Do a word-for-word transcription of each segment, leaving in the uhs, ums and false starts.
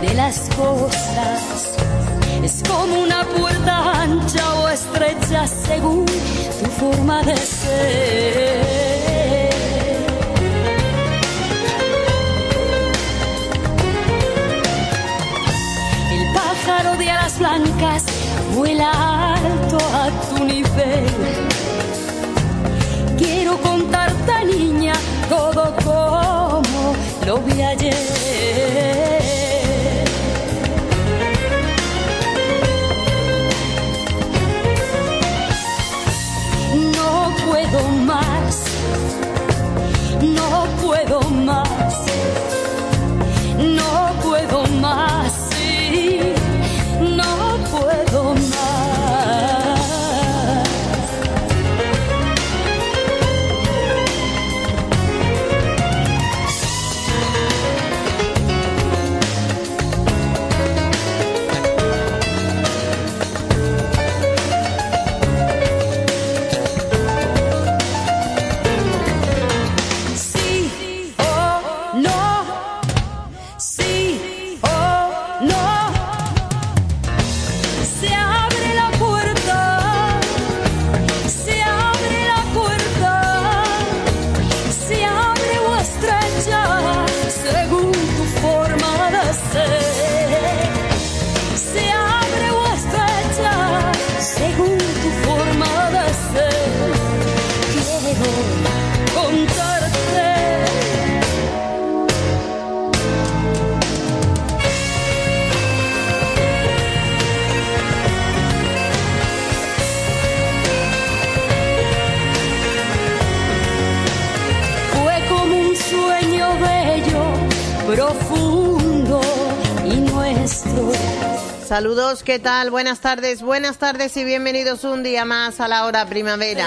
de las cosas. Es como una puerta ancha o estrecha según tu forma de ser. El pájaro de alas blancas vuela alto a tu nivel. Quiero contarte, niña, todo como lo vi ayer. No puedo más, no puedo más, no puedo más, sí, no puedo más. Profundo y nuestro. Saludos, ¿qué tal? Buenas tardes, buenas tardes y bienvenidos un día más a la hora primavera.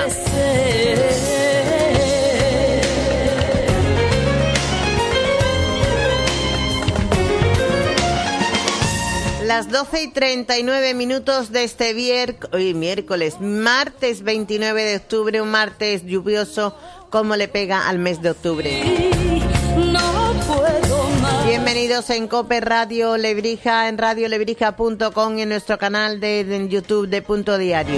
Las doce y treinta y nueve minutos de este vier... Hoy, miércoles, martes veintinueve de octubre, un martes lluvioso como le pega al mes de octubre. No puedo más. Bienvenidos en Cope Radio Lebrija, en radio lebrija punto com y en nuestro canal de, de YouTube de Punto Diario.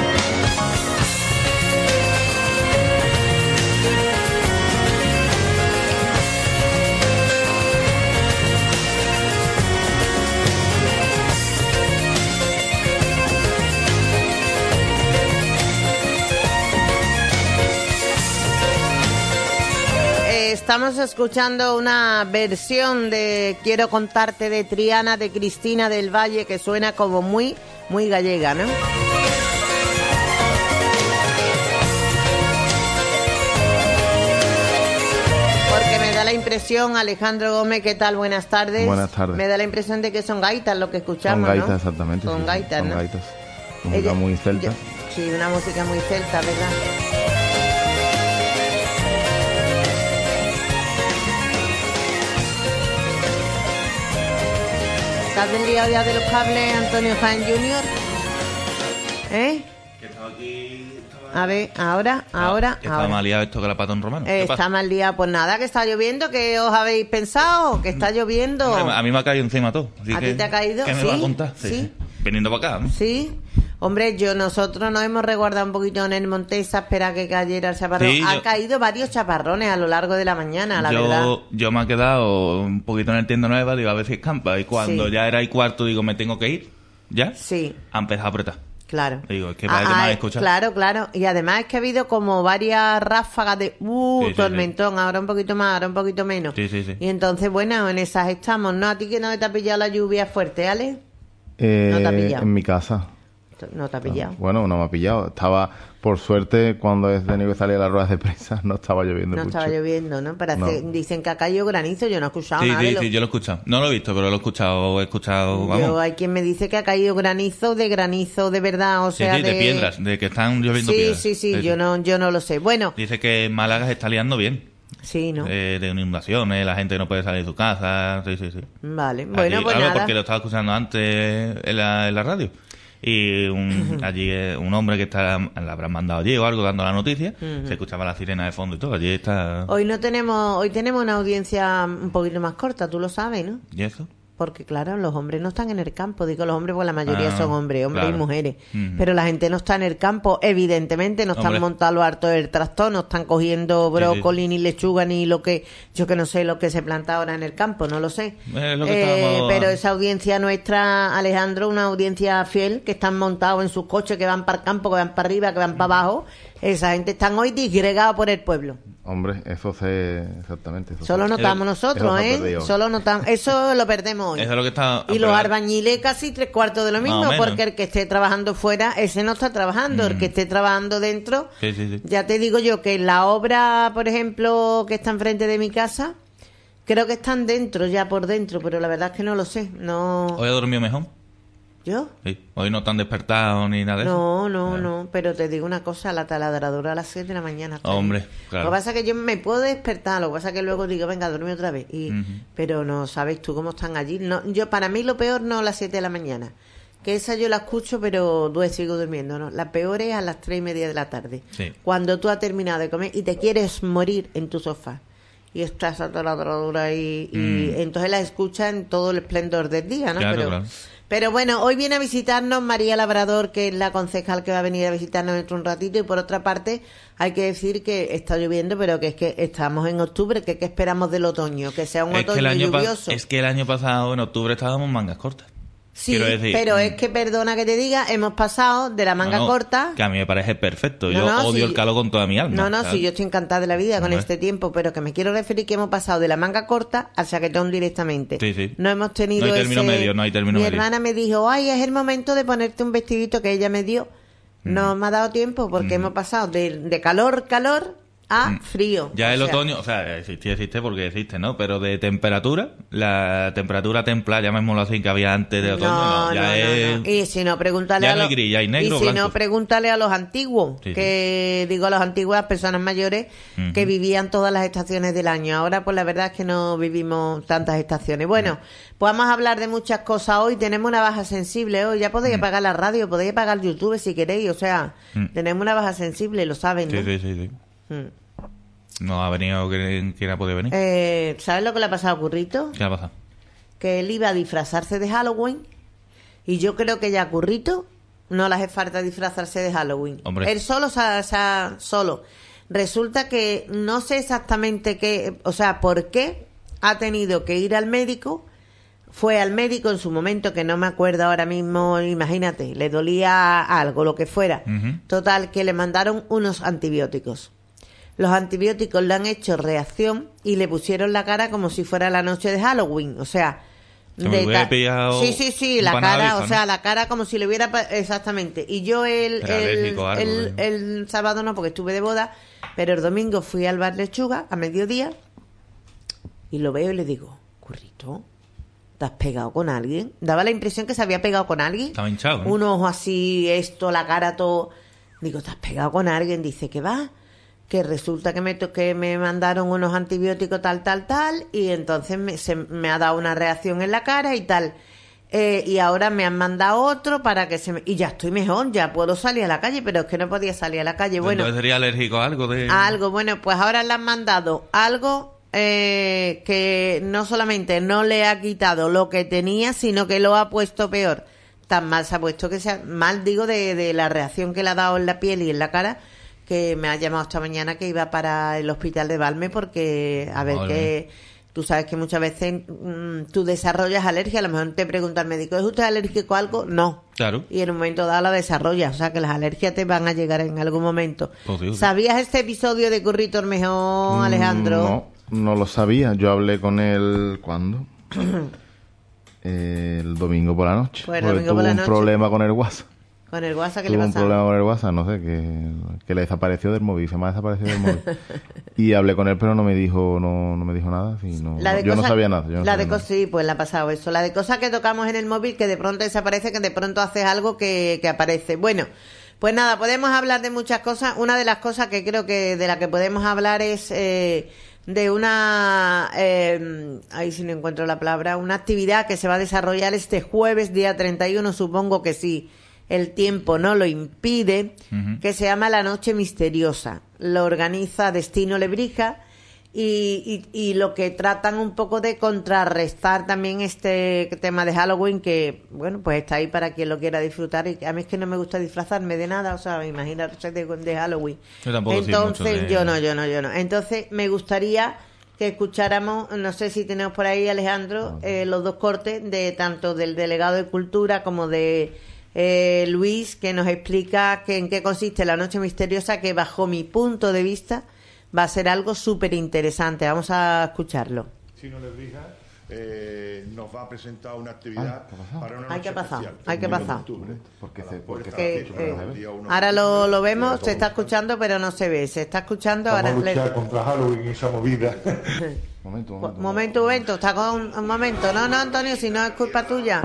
Estamos escuchando una versión de Quiero contarte de Triana, de Cristina del Valle, que suena como muy, muy gallega, ¿no? Porque me da la impresión, Alejandro Gómez, ¿qué tal? Buenas tardes. Buenas tardes. Me da la impresión de que son gaitas lo que escuchamos, son gaitas, ¿no? Exactamente. Son sí, gaitas, son ¿no? gaitas. Música Ella, muy celta. Yo, sí, una música muy celta, ¿verdad? ¿Estás del día ya de los cables, Antonio Jaén junior? ¿Eh? Que estaba aquí... Estaba... A ver, ahora, Ah, ahora, que estaba ahora. más liado esto que la patón romano. Eh, ¿Qué está pasa? mal día, pues nada, que está lloviendo, que os habéis pensado, que está lloviendo. Hombre, a mí me ha caído encima todo. Así ¿A que, ti te ha caído? ¿Qué me ¿Sí? va a contar? ¿Sí? Viniendo para acá, ¿no? Sí, hombre, yo nosotros nos hemos resguardado un poquito en el Montesa, espera que cayera el chaparrón. Sí, Han yo- caído varios chaparrones a lo largo de la mañana, la verdad. yo, yo me he quedado un poquito en el tienda nueva, digo, a ver si escampa. Y cuando Sí. ya era y cuarto, digo, me tengo que ir. ¿Ya? Sí, Ha empezado a apretar. claro. Digo, es que parece que me has escuchado. Claro, claro. Y además es que ha habido como varias ráfagas de uh, Sí, sí, tormentón, ahora un poquito más, ahora un poquito menos. Sí, sí, sí. Y entonces, bueno, en esas estamos, ¿no? ¿A ti que no te ha pillado la lluvia fuerte, Ale? Eh, No te ha pillado. En mi casa. No te ha pillado. Bueno, no me ha pillado. Estaba, por suerte, cuando he tenido que salir a las ruedas de prensa, no estaba lloviendo No mucho. estaba lloviendo, ¿no? Parece, No. Dicen que ha caído granizo, yo no he escuchado Sí, nada. de sí, lo- sí, yo lo he escuchado. No lo he visto, pero lo he escuchado, he escuchado, vamos. Yo, hay quien me dice que ha caído granizo de granizo de verdad, o Sí, sea, sí, de... piedras, de que están lloviendo Sí, piedras. sí, sí, yo no, yo no lo sé. Bueno, Dice que Málaga se está liando bien. sí, ¿no? Eh, de inundaciones, la gente no puede salir de su casa, sí, sí, sí. Vale, bueno, Allí- pues claro, nada. porque lo estaba escuchando antes en la, en la radio. Y un, allí eh, un hombre que está, la habrán mandado allí o algo dando la noticia, se escuchaba la sirena de fondo y todo. Allí está. Hoy no tenemos, hoy tenemos una audiencia un poquito más corta, tú lo sabes, ¿no? ¿Y eso? Porque, claro, los hombres no están en el campo. Digo los hombres porque la mayoría Ah, son hombres, hombres claro. y mujeres. Ujú. Pero la gente no está en el campo, evidentemente. No están Hombre. montados a lo harto del tractor, no están cogiendo brócoli, ni lechuga, ni lo que... Yo que no sé lo que se planta ahora en el campo, no lo sé. Es lo que Eh, estábamos- pero esa audiencia nuestra, Alejandro, una audiencia fiel, que están montados en sus coches, que van para el campo, que van para arriba, que van para abajo. Esa gente están hoy disgregados por el pueblo. Hombre, eso se... Exactamente. Eso Solo se- notamos eso nosotros, se ha ¿eh? perdido. Solo notamos. Eso lo perdemos hoy. Eso es lo que está... Y los pero- albañiles casi tres cuartos de lo Más mismo, o menos. porque el que esté trabajando fuera, ese no está trabajando. El que esté trabajando dentro, Sí, sí, sí. ya te digo yo que la obra, por ejemplo, que está enfrente de mi casa, creo que están dentro, ya por dentro, pero la verdad es que no lo sé. No. ¿Hoy ha dormido mejor? ¿Yo? Sí. Hoy no te han despertado ni nada de eso. No, no, no, pero te digo una cosa, la taladradora a las seis de la mañana. está Hombre, ahí. claro. Lo que pasa es que yo me puedo despertar, lo que pasa es que luego digo, venga, duerme otra vez. Y, Ujú. Pero no sabes tú cómo están allí. No, yo, para mí lo peor no a las siete de la mañana, que esa yo la escucho, pero due- sigo durmiendo, ¿no? La peor es a las tres y media de la tarde, Sí. cuando tú has terminado de comer y te quieres morir en tu sofá. Y está esa taladradora ahí, y Mm. entonces la escuchas en todo el esplendor del día, ¿no? Claro, pero, claro. pero bueno, hoy viene a visitarnos María Labrador, que es la concejal que va a venir a visitarnos dentro de un ratito. Y por otra parte, hay que decir que está lloviendo, pero que es que estamos en octubre, que ¿qué esperamos del otoño? Que sea un Es que, otoño el año pa- lluvioso. es que el año pasado, en octubre, estábamos mangas cortas. Sí, Quiero decir, pero mm, es que, perdona que te diga, hemos pasado de la manga no, no, corta... Que a mí me parece perfecto. No, Yo no, odio sí. el calor con toda mi alma. No, no, ¿sabes? sí, yo estoy encantada de la vida con Hombre. este tiempo, pero que me quiero referir que hemos pasado de la manga corta al chaquetón directamente. Sí, sí. No hemos tenido No hay término ese... medio, no hay término Mi medio. hermana me dijo, ay, es el momento de ponerte un vestidito que ella me dio. No me ha dado tiempo porque hemos pasado de, de calor, calor a frío. Ya O el sea, otoño, o sea, existe, existe porque existe, ¿no? Pero de temperatura, la temperatura templada, llamémoslo así, que había antes de otoño, no, No, ya no, no, es... no. Y si no, pregúntale Ya a no los... hay gris, ya hay negro y o si blanco. no, pregúntale a los antiguos, Sí, sí. que digo a los antiguos, a las personas mayores, Ujú. que vivían todas las estaciones del año. Ahora, pues la verdad es que no vivimos tantas estaciones. Bueno, pues vamos a hablar de muchas cosas hoy. Tenemos una baja sensible hoy. Ya podéis apagar la radio, podéis apagar YouTube si queréis. O sea, Mm. tenemos una baja sensible, lo saben, ¿no? Sí, sí, sí, sí. Mm. No ha venido quien, quien ha podido venir. Eh, ¿Sabes lo que le ha pasado a Currito? ¿Qué ha pasado? Que él iba a disfrazarse de Halloween y yo creo que ya a Currito no le hace falta disfrazarse de Halloween. Hombre. Él solo, sa- sa- solo. Resulta que no sé exactamente qué, o sea, por qué ha tenido que ir al médico. Fue al médico en su momento, que no me acuerdo ahora mismo, imagínate, le dolía algo, lo que fuera. Ujú. Total, que le mandaron unos antibióticos. Los antibióticos le han hecho reacción y le pusieron la cara como si fuera la noche de Halloween. O sea, Que me hubiera ca- pillado sí, sí, sí, un la panadito, cara, o ¿no? sea, la cara como si le hubiera pa- exactamente. Y yo el Era el, alérgico a algo, el, ¿eh? el sábado no, porque estuve de boda, pero el domingo fui al bar Lechuga a mediodía y lo veo y le digo, Currito, ¿te has pegado con alguien? Daba la impresión que se había pegado con alguien. Estaba hinchado, ¿no? Un ojo así, esto, la cara todo. Digo, ¿te has pegado con alguien? Dice, ¿qué va? Que resulta que me, to- que me mandaron unos antibióticos tal, tal, tal, y entonces me, se, me ha dado una reacción en la cara y tal. Eh, y ahora me han mandado otro para que se me... Y ya estoy mejor, ya puedo salir a la calle, pero es que no podía salir a la calle. Bueno, Entonces sería alérgico a algo de... a algo, bueno, pues ahora le han mandado algo eh, que no solamente no le ha quitado lo que tenía, sino que lo ha puesto peor. Tan mal se ha puesto que sea mal, digo, de, de la reacción que le ha dado en la piel y en la cara, que me ha llamado esta mañana que iba para el hospital de Valme porque, a ver, Madre que tú sabes que muchas veces mm, tú desarrollas alergia, a lo mejor te pregunta el médico, ¿es usted alérgico a algo? No. Claro. Y en un momento dado la desarrollas, o sea que las alergias te van a llegar en algún momento. Posible. ¿Sabías este episodio de Currito Ormejón, Alejandro? No, no lo sabía. Yo hablé con él, ¿cuándo? Eh, el domingo por la noche. Pues el porque domingo tuvo por la un noche. problema con el WhatsApp. Con el WhatsApp que Tuvo le un pasa. problema con el WhatsApp, no sé, que, que le desapareció del móvil, se me ha desaparecido del móvil. Y hablé con él, pero no me dijo no, no me dijo nada. Sí, no, La de yo no cosas- sabía nada. Yo no la sabía de nada. cosas, sí, pues le ha pasado eso. La de cosas que tocamos en el móvil que de pronto desaparece, que de pronto haces algo que, que aparece. Bueno, pues nada, podemos hablar de muchas cosas. Una de las cosas que creo que de la que podemos hablar es eh, de una, eh, ahí si no encuentro la palabra, una actividad que se va a desarrollar este jueves, día treinta y uno, supongo que sí, el tiempo no lo impide, Ujú. que se llama La Noche Misteriosa. Lo organiza Destino Lebrija. Y, y, y lo que tratan un poco de contrarrestar también este tema de Halloween, que bueno, pues está ahí para quien lo quiera disfrutar. Y a mí es que no me gusta disfrazarme de nada, o sea, imagínate de, de Halloween. Yo tampoco. Entonces, de... yo no, yo no, yo no. Entonces, me gustaría que escucháramos, no sé si tenemos por ahí, Alejandro, eh, los dos cortes de tanto del delegado de Cultura como de eh, Luis, que nos explica que en qué consiste la Noche Misteriosa, que bajo mi punto de vista va a ser algo súper interesante. Vamos a escucharlo. Chino Lebrija eh, nos va a presentar una actividad Ay, para una Hay noche que pasar, especial. hay que pasar. Porque se, porque Que, se- eh, el día uno ahora de lo, octubre, lo vemos, día se todo. está escuchando, pero no se ve. Se está escuchando, Vamos ahora a luchar le- contra Halloween y esa movida. momento, Un momento. momento, un momento, está con un momento. No, no, Antonio, si no es culpa tuya.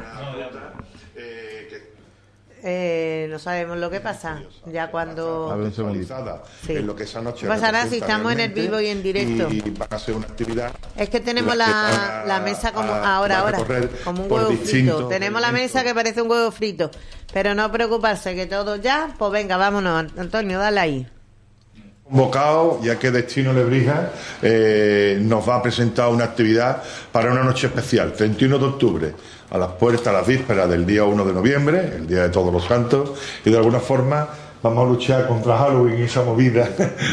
Eh, que Eh, no sabemos lo que pasa. Ya A cuando... ver, un segundito. actualizada Sí. en lo que esa noche ¿Qué pasará si representa estamos en el realmente, vivo y en directo? y van a hacer una actividad Es que tenemos la que la, van a- la mesa como a- ahora, van a ahora, recorrer como un por huevo frito. distintos Tenemos la elementos. mesa que parece un huevo frito. Pero no preocuparse, que todo ya, pues venga, vámonos. Antonio, dale ahí. convocado, ya que Destino Lebrija eh, nos va a presentar una actividad para una noche especial, treinta y uno de octubre, a las puertas, a las vísperas del día uno de noviembre, el Día de Todos los Santos, y de alguna forma vamos a luchar contra Halloween y esa movida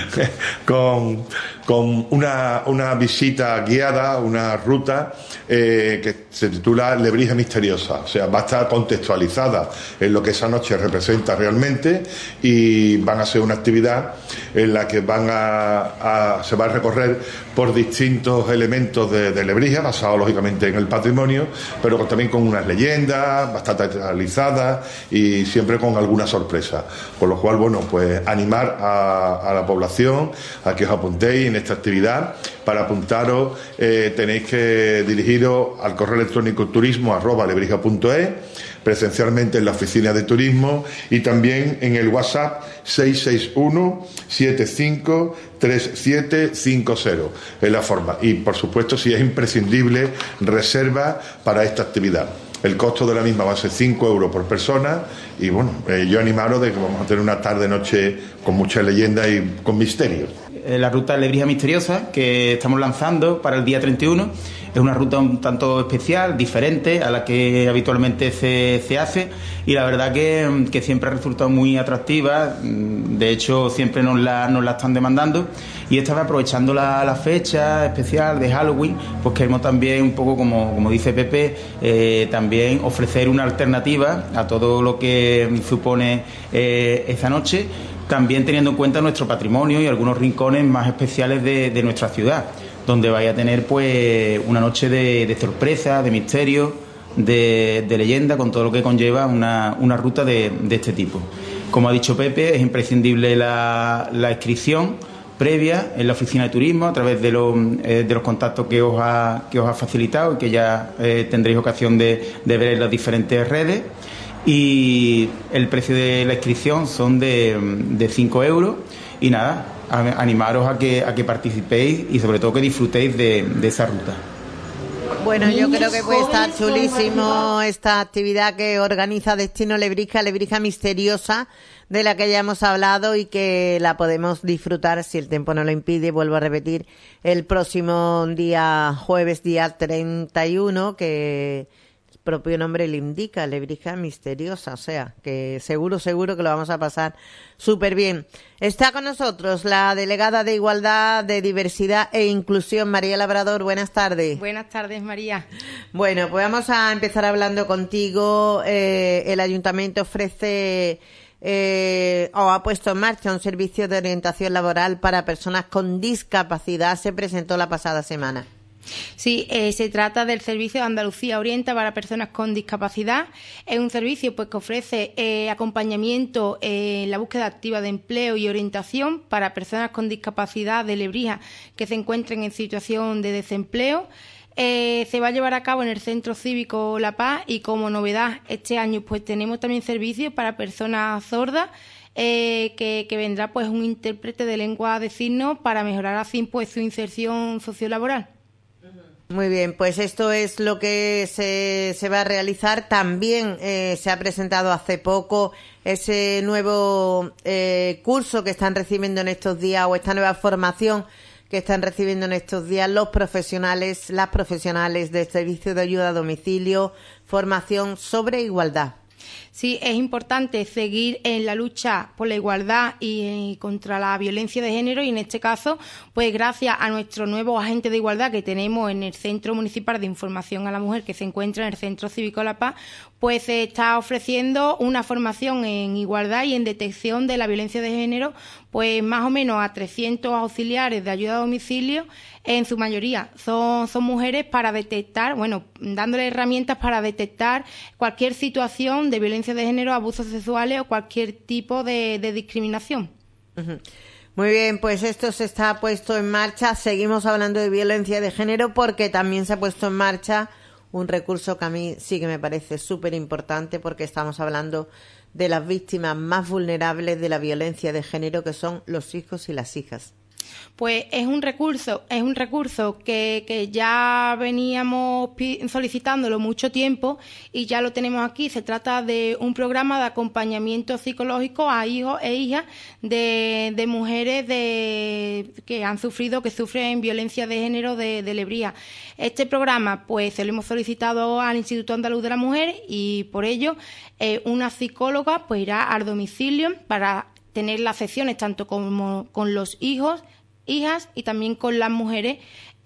con, con una, una visita guiada, una ruta eh, que se titula Lebrija Misteriosa. O sea, va a estar contextualizada en lo que esa noche representa realmente, y van a ser una actividad en la que van a, a se va a recorrer por distintos elementos de, de Lebrija, basados lógicamente en el patrimonio, pero con- también con unas leyendas bastante teatralizadas y siempre con alguna sorpresa. Con lo cual, bueno, pues animar a, a la población a que os apuntéis en esta actividad. Para apuntaros eh, tenéis que dirigiros al correo electrónico turismo arroba lebrija punto es, presencialmente en la oficina de turismo, y también en el WhatsApp seis seis uno siete cinco tres siete cinco cero. Es la forma. Y por supuesto, si es imprescindible, reserva para esta actividad. El costo de la misma va a ser cinco euros por persona, y bueno, eh, yo animaros de que vamos a tener una tarde-noche con mucha leyenda y con misterio. Eh, La ruta Lebrija Misteriosa que estamos lanzando para el día treinta y uno es una ruta un tanto especial, diferente a la que habitualmente se, se hace, y la verdad que, que siempre ha resultado muy atractiva. De hecho, siempre nos la, nos la están demandando, y esta vez, aprovechando la, la fecha especial de Halloween, pues queremos también, un poco como, como dice Pepe, eh, también ofrecer una alternativa a todo lo que supone eh, esta noche, también teniendo en cuenta nuestro patrimonio y algunos rincones más especiales de, de nuestra ciudad, donde vaya a tener pues una noche de, de sorpresa, de misterio, de, de leyenda, con todo lo que conlleva una, una ruta de, de este tipo. Como ha dicho Pepe, es imprescindible la, la inscripción previa en la oficina de turismo a través de los, eh, de los contactos que os ha, que os ha facilitado y que ya eh, tendréis ocasión de, de ver en las diferentes redes. Y el precio de la inscripción son de, de cinco euros, y nada, a- animaros a que, a que participéis y sobre todo que disfrutéis de, de esa ruta. Bueno, yo creo que puede estar chulísimo esta actividad que organiza Destino Lebrija, Lebrija Misteriosa, de la que ya hemos hablado y que la podemos disfrutar, si el tiempo no lo impide, vuelvo a repetir, el próximo día jueves, día treinta y uno, que el propio nombre le indica, Lebrija Misteriosa, o sea, que seguro, seguro que lo vamos a pasar súper bien. Está con nosotros la delegada de Igualdad, de Diversidad e Inclusión, María Labrador. Buenas tardes. Buenas tardes, María. Bueno, pues vamos a empezar hablando contigo. Eh, el ayuntamiento ofrece eh, o ha puesto en marcha un servicio de orientación laboral para personas con discapacidad. Se presentó la pasada semana. Sí, eh, se trata del servicio Andalucía Orienta para personas con discapacidad. Es un servicio pues que ofrece eh, acompañamiento eh, en la búsqueda activa de empleo y orientación para personas con discapacidad de Lebrija que se encuentren en situación de desempleo. Eh, se va a llevar a cabo en el Centro Cívico La Paz, y como novedad este año pues tenemos también servicios para personas sordas, eh, que, que vendrá pues un intérprete de lengua de signos para mejorar así pues su inserción sociolaboral. Muy bien, pues esto es lo que se, se va a realizar. También eh, se ha presentado hace poco ese nuevo eh, curso que están recibiendo en estos días, o esta nueva formación que están recibiendo en estos días los profesionales, las profesionales del servicio de ayuda a domicilio, formación sobre igualdad. Sí, es importante seguir en la lucha por la igualdad y, y contra la violencia de género, y en este caso, pues gracias a nuestro nuevo agente de igualdad que tenemos en el Centro Municipal de Información a la Mujer, que se encuentra en el Centro Cívico La Paz, pues se está ofreciendo una formación en igualdad y en detección de la violencia de género, pues más o menos a trescientos auxiliares de ayuda a domicilio, en su mayoría son, son mujeres, para detectar, bueno, dándole herramientas para detectar cualquier situación de violencia de género, abusos sexuales o cualquier tipo de, de discriminación. Uh-huh. Muy bien, pues esto se está puesto en marcha. Seguimos hablando de violencia de género porque también se ha puesto en marcha un recurso que a mí sí que me parece súper importante, porque estamos hablando de las víctimas más vulnerables de la violencia de género, que son los hijos y las hijas. Pues es un recurso, es un recurso que, que ya veníamos solicitándolo mucho tiempo y ya lo tenemos aquí. Se trata de un programa de acompañamiento psicológico a hijos e hijas de, de mujeres de, que han sufrido, que sufren violencia de género de, de Lebrija. Este programa, pues, se lo hemos solicitado al Instituto Andaluz de la Mujer, y por ello eh, una psicóloga pues irá al domicilio para tener las sesiones tanto como con los hijos, hijas y también con las mujeres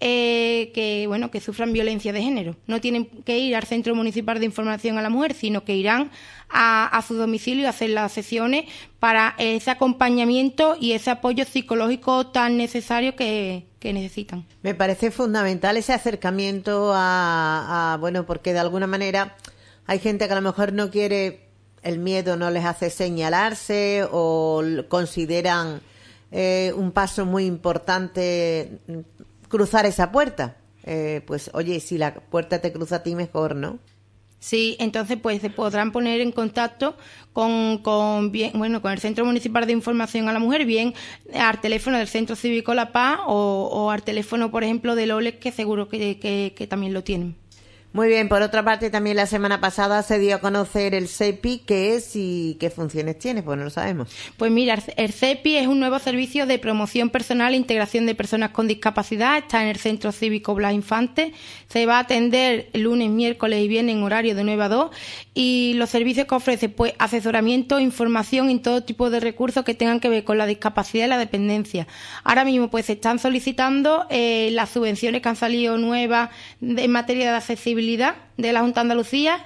eh, que bueno que sufran violencia de género. No tienen que ir al Centro Municipal de Información a la Mujer, sino que irán a, a su domicilio a hacer las sesiones para ese acompañamiento y ese apoyo psicológico tan necesario que, que necesitan. Me parece fundamental ese acercamiento a, a, bueno, porque de alguna manera hay gente que a lo mejor no quiere, el miedo no les hace señalarse o consideran eh, un paso muy importante cruzar esa puerta. Eh, pues oye, si la puerta te cruza a ti, mejor, ¿no? Sí, entonces pues se podrán poner en contacto con, con bien, bueno, con el Centro Municipal de Información a la Mujer, bien al teléfono del Centro Cívico La Paz o, o al teléfono, por ejemplo, del O L E C, que seguro que, que, que también lo tienen. Muy bien, por otra parte, también la semana pasada se dio a conocer el C E P I, ¿qué es y qué funciones tiene? Pues no lo sabemos. Pues mira, el C E P I es un nuevo servicio de promoción personal e integración de personas con discapacidad. Está en el Centro Cívico Blas Infante. Se va a atender lunes, miércoles y viernes en horario de nueve a dos. Y los servicios que ofrece, pues asesoramiento, información y todo tipo de recursos que tengan que ver con la discapacidad y la dependencia. Ahora mismo pues se están solicitando eh, las subvenciones que han salido nuevas en materia de accesibilidad de la Junta de Andalucía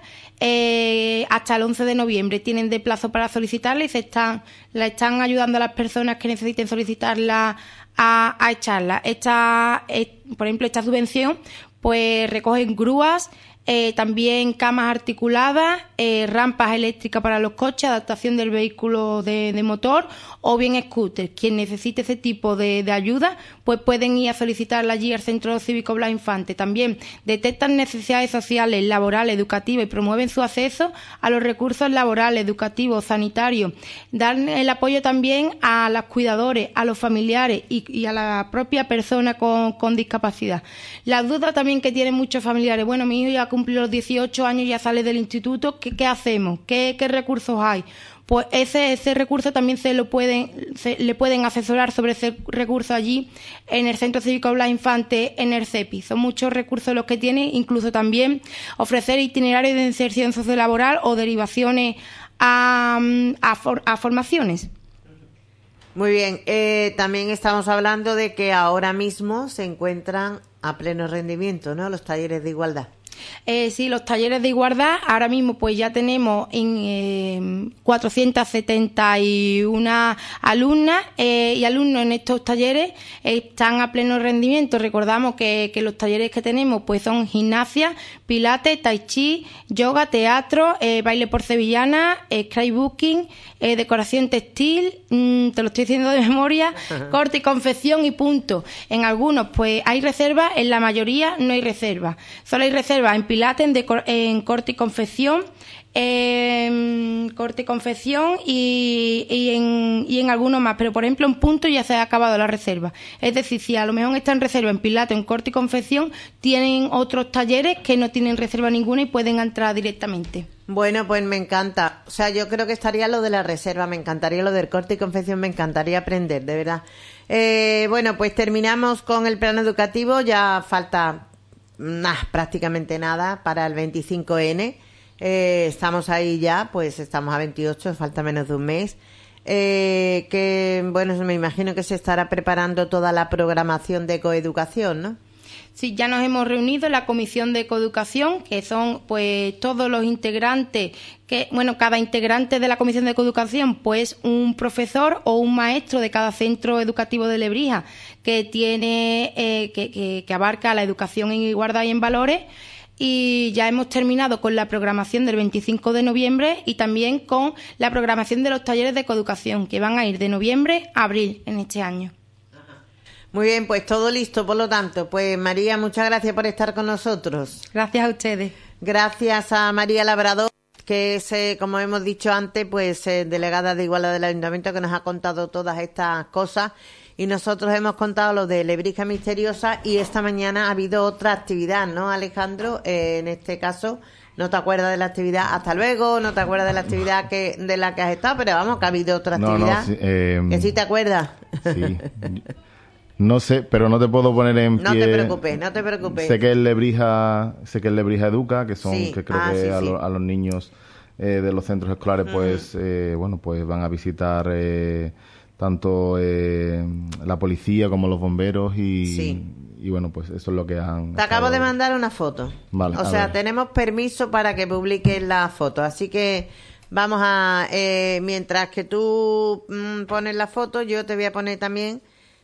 eh, hasta el once de noviembre. Tienen de plazo para solicitarla y se están, la están ayudando a las personas que necesiten solicitarla a, a echarla. Esta, eh, por ejemplo, esta subvención pues recogen grúas, Eh, también camas articuladas, eh, rampas eléctricas para los coches, adaptación del vehículo de, de motor o bien scooter. Quien necesite ese tipo de, de ayuda, pues pueden ir a solicitarla allí al Centro Cívico Blas Infante. También detectan necesidades sociales, laborales, educativas y promueven su acceso a los recursos laborales, educativos, sanitarios. Dan el apoyo también a los cuidadores, a los familiares y, y a la propia persona con, con discapacidad. La duda también que tienen muchos familiares, bueno, mi hijo ya cumple los dieciocho años, ya sale del instituto, ¿qué, qué hacemos? ¿Qué, qué recursos hay? Pues ese ese recurso también se lo pueden se, le pueden asesorar sobre ese recurso allí en el Centro Cívico Blas Infante, en el C E P I. Son muchos recursos los que tienen, incluso también ofrecer itinerarios de inserción sociolaboral o derivaciones a, a, for, a formaciones. Muy bien, eh, también estamos hablando de que ahora mismo se encuentran a pleno rendimiento, ¿no?, los talleres de igualdad. Eh, sí, los talleres de igualdad, ahora mismo pues ya tenemos en eh, cuatrocientas setenta y una alumnas eh, y alumnos en estos talleres. Están a pleno rendimiento. Recordamos que, que los talleres que tenemos pues son gimnasia, pilates, tai chi, yoga, teatro, eh, baile por sevillana, eh, scrapbooking, eh, decoración textil, mmm, te lo estoy diciendo de memoria, corte y confección y punto. En algunos pues hay reservas, en la mayoría no hay reservas. Solo hay reservas reservas en Pilates, en, decor, en corte y confección, en corte y confección y, y, en, y en algunos más, pero por ejemplo en punto ya se ha acabado la reserva. Es decir, si a lo mejor está en reserva en Pilates, en corte y confección, tienen otros talleres que no tienen reserva ninguna y pueden entrar directamente. Bueno, pues me encanta. O sea, yo creo que estaría lo de la reserva, me encantaría lo del corte y confección, me encantaría aprender, de verdad. Eh, bueno, pues terminamos con el plan educativo, ya falta nah, prácticamente nada para el veinticinco ene. Eh, estamos ahí ya, pues estamos a veintiocho, falta menos de un mes. Eh, que, bueno, me imagino que se estará preparando toda la programación de coeducación, ¿no? Sí, ya nos hemos reunido en la Comisión de Coeducación, que son pues todos los integrantes, que bueno, cada integrante de la Comisión de Coeducación, pues un profesor o un maestro de cada centro educativo de Lebrija, que tiene, eh, que, que, que abarca la educación en igualdad y en valores. Y ya hemos terminado con la programación del veinticinco de noviembre y también con la programación de los talleres de coeducación, que van a ir de noviembre a abril en este año. Muy bien, pues todo listo, por lo tanto. Pues María, muchas gracias por estar con nosotros. Gracias a ustedes. Gracias a María Labrador, que es, eh, como hemos dicho antes, pues eh, delegada de Igualdad del Ayuntamiento, que nos ha contado todas estas cosas. Y nosotros hemos contado lo de Lebrija Misteriosa y esta mañana ha habido otra actividad, ¿no, Alejandro? Eh, en este caso, no te acuerdas de la actividad, hasta luego, no te acuerdas de la actividad que de la que has estado, pero vamos, que ha habido otra actividad. No, no, sí, eh, ¿que sí te acuerdas? Sí. No sé, pero no te puedo poner en pie. No te preocupes, no te preocupes. Sé que el Lebrija, sé que el Lebrija Educa, que son, sí. que creo ah, que sí, a, sí. lo, a los niños eh, de los centros escolares, pues, mm. eh, bueno, pues van a visitar eh, tanto eh, la policía como los bomberos y, sí. y bueno, pues eso es lo que han... Te acabo de mandar una foto. Vale, o sea, ver. Tenemos permiso para que publiques la foto, así que vamos a... Eh, mientras que tú mm, pones la foto, yo te voy a poner también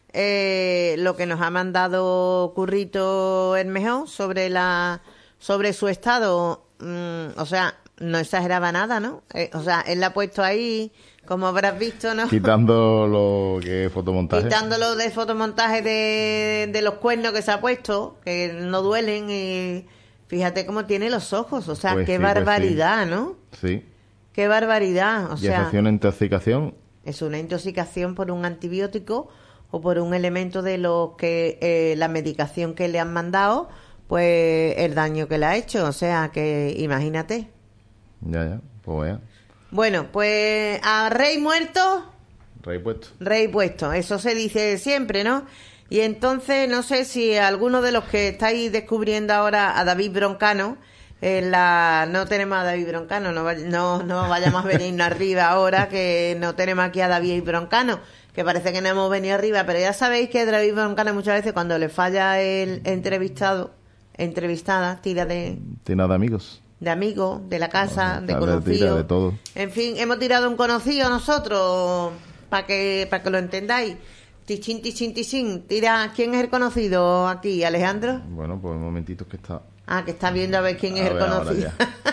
eh, lo que nos ha mandado Currito Hermejón sobre la sobre su estado. Mm, o sea, no exageraba nada, ¿no? Eh, o sea, él la ha puesto ahí... Como habrás visto, ¿no? Quitando lo que es fotomontaje. Quitándolo de fotomontaje de, de los cuernos que se ha puesto, que no duelen. Y fíjate cómo tiene los ojos. O sea, pues qué sí, barbaridad, pues sí. ¿no? Sí. Qué barbaridad. O ¿Y sea, es una intoxicación? Es una intoxicación por un antibiótico o por un elemento de lo que eh, la medicación que le han mandado, pues el daño que le ha hecho. O sea, que imagínate. Ya, ya. Pues vaya. Bueno, pues a rey muerto... Rey puesto. Rey puesto, eso se dice siempre, ¿no? Y entonces, no sé si alguno de los que estáis descubriendo ahora a David Broncano, en la... no tenemos a David Broncano, no, no, no vayamos a venirnos arriba ahora, que no tenemos aquí a David Broncano, que parece que no hemos venido arriba, pero ya sabéis que David Broncano muchas veces cuando le falla el entrevistado, entrevistada, tira de... Tira de amigos. De amigos, de la casa, bueno, de conocidos. De todo. En fin, hemos tirado un conocido nosotros, para que para que lo entendáis. Tichín, tichín, tichín. Tira, ¿quién es el conocido aquí, Alejandro? Bueno, pues un momentito que está... Ah, que está viendo a ver quién a es el ver, conocido.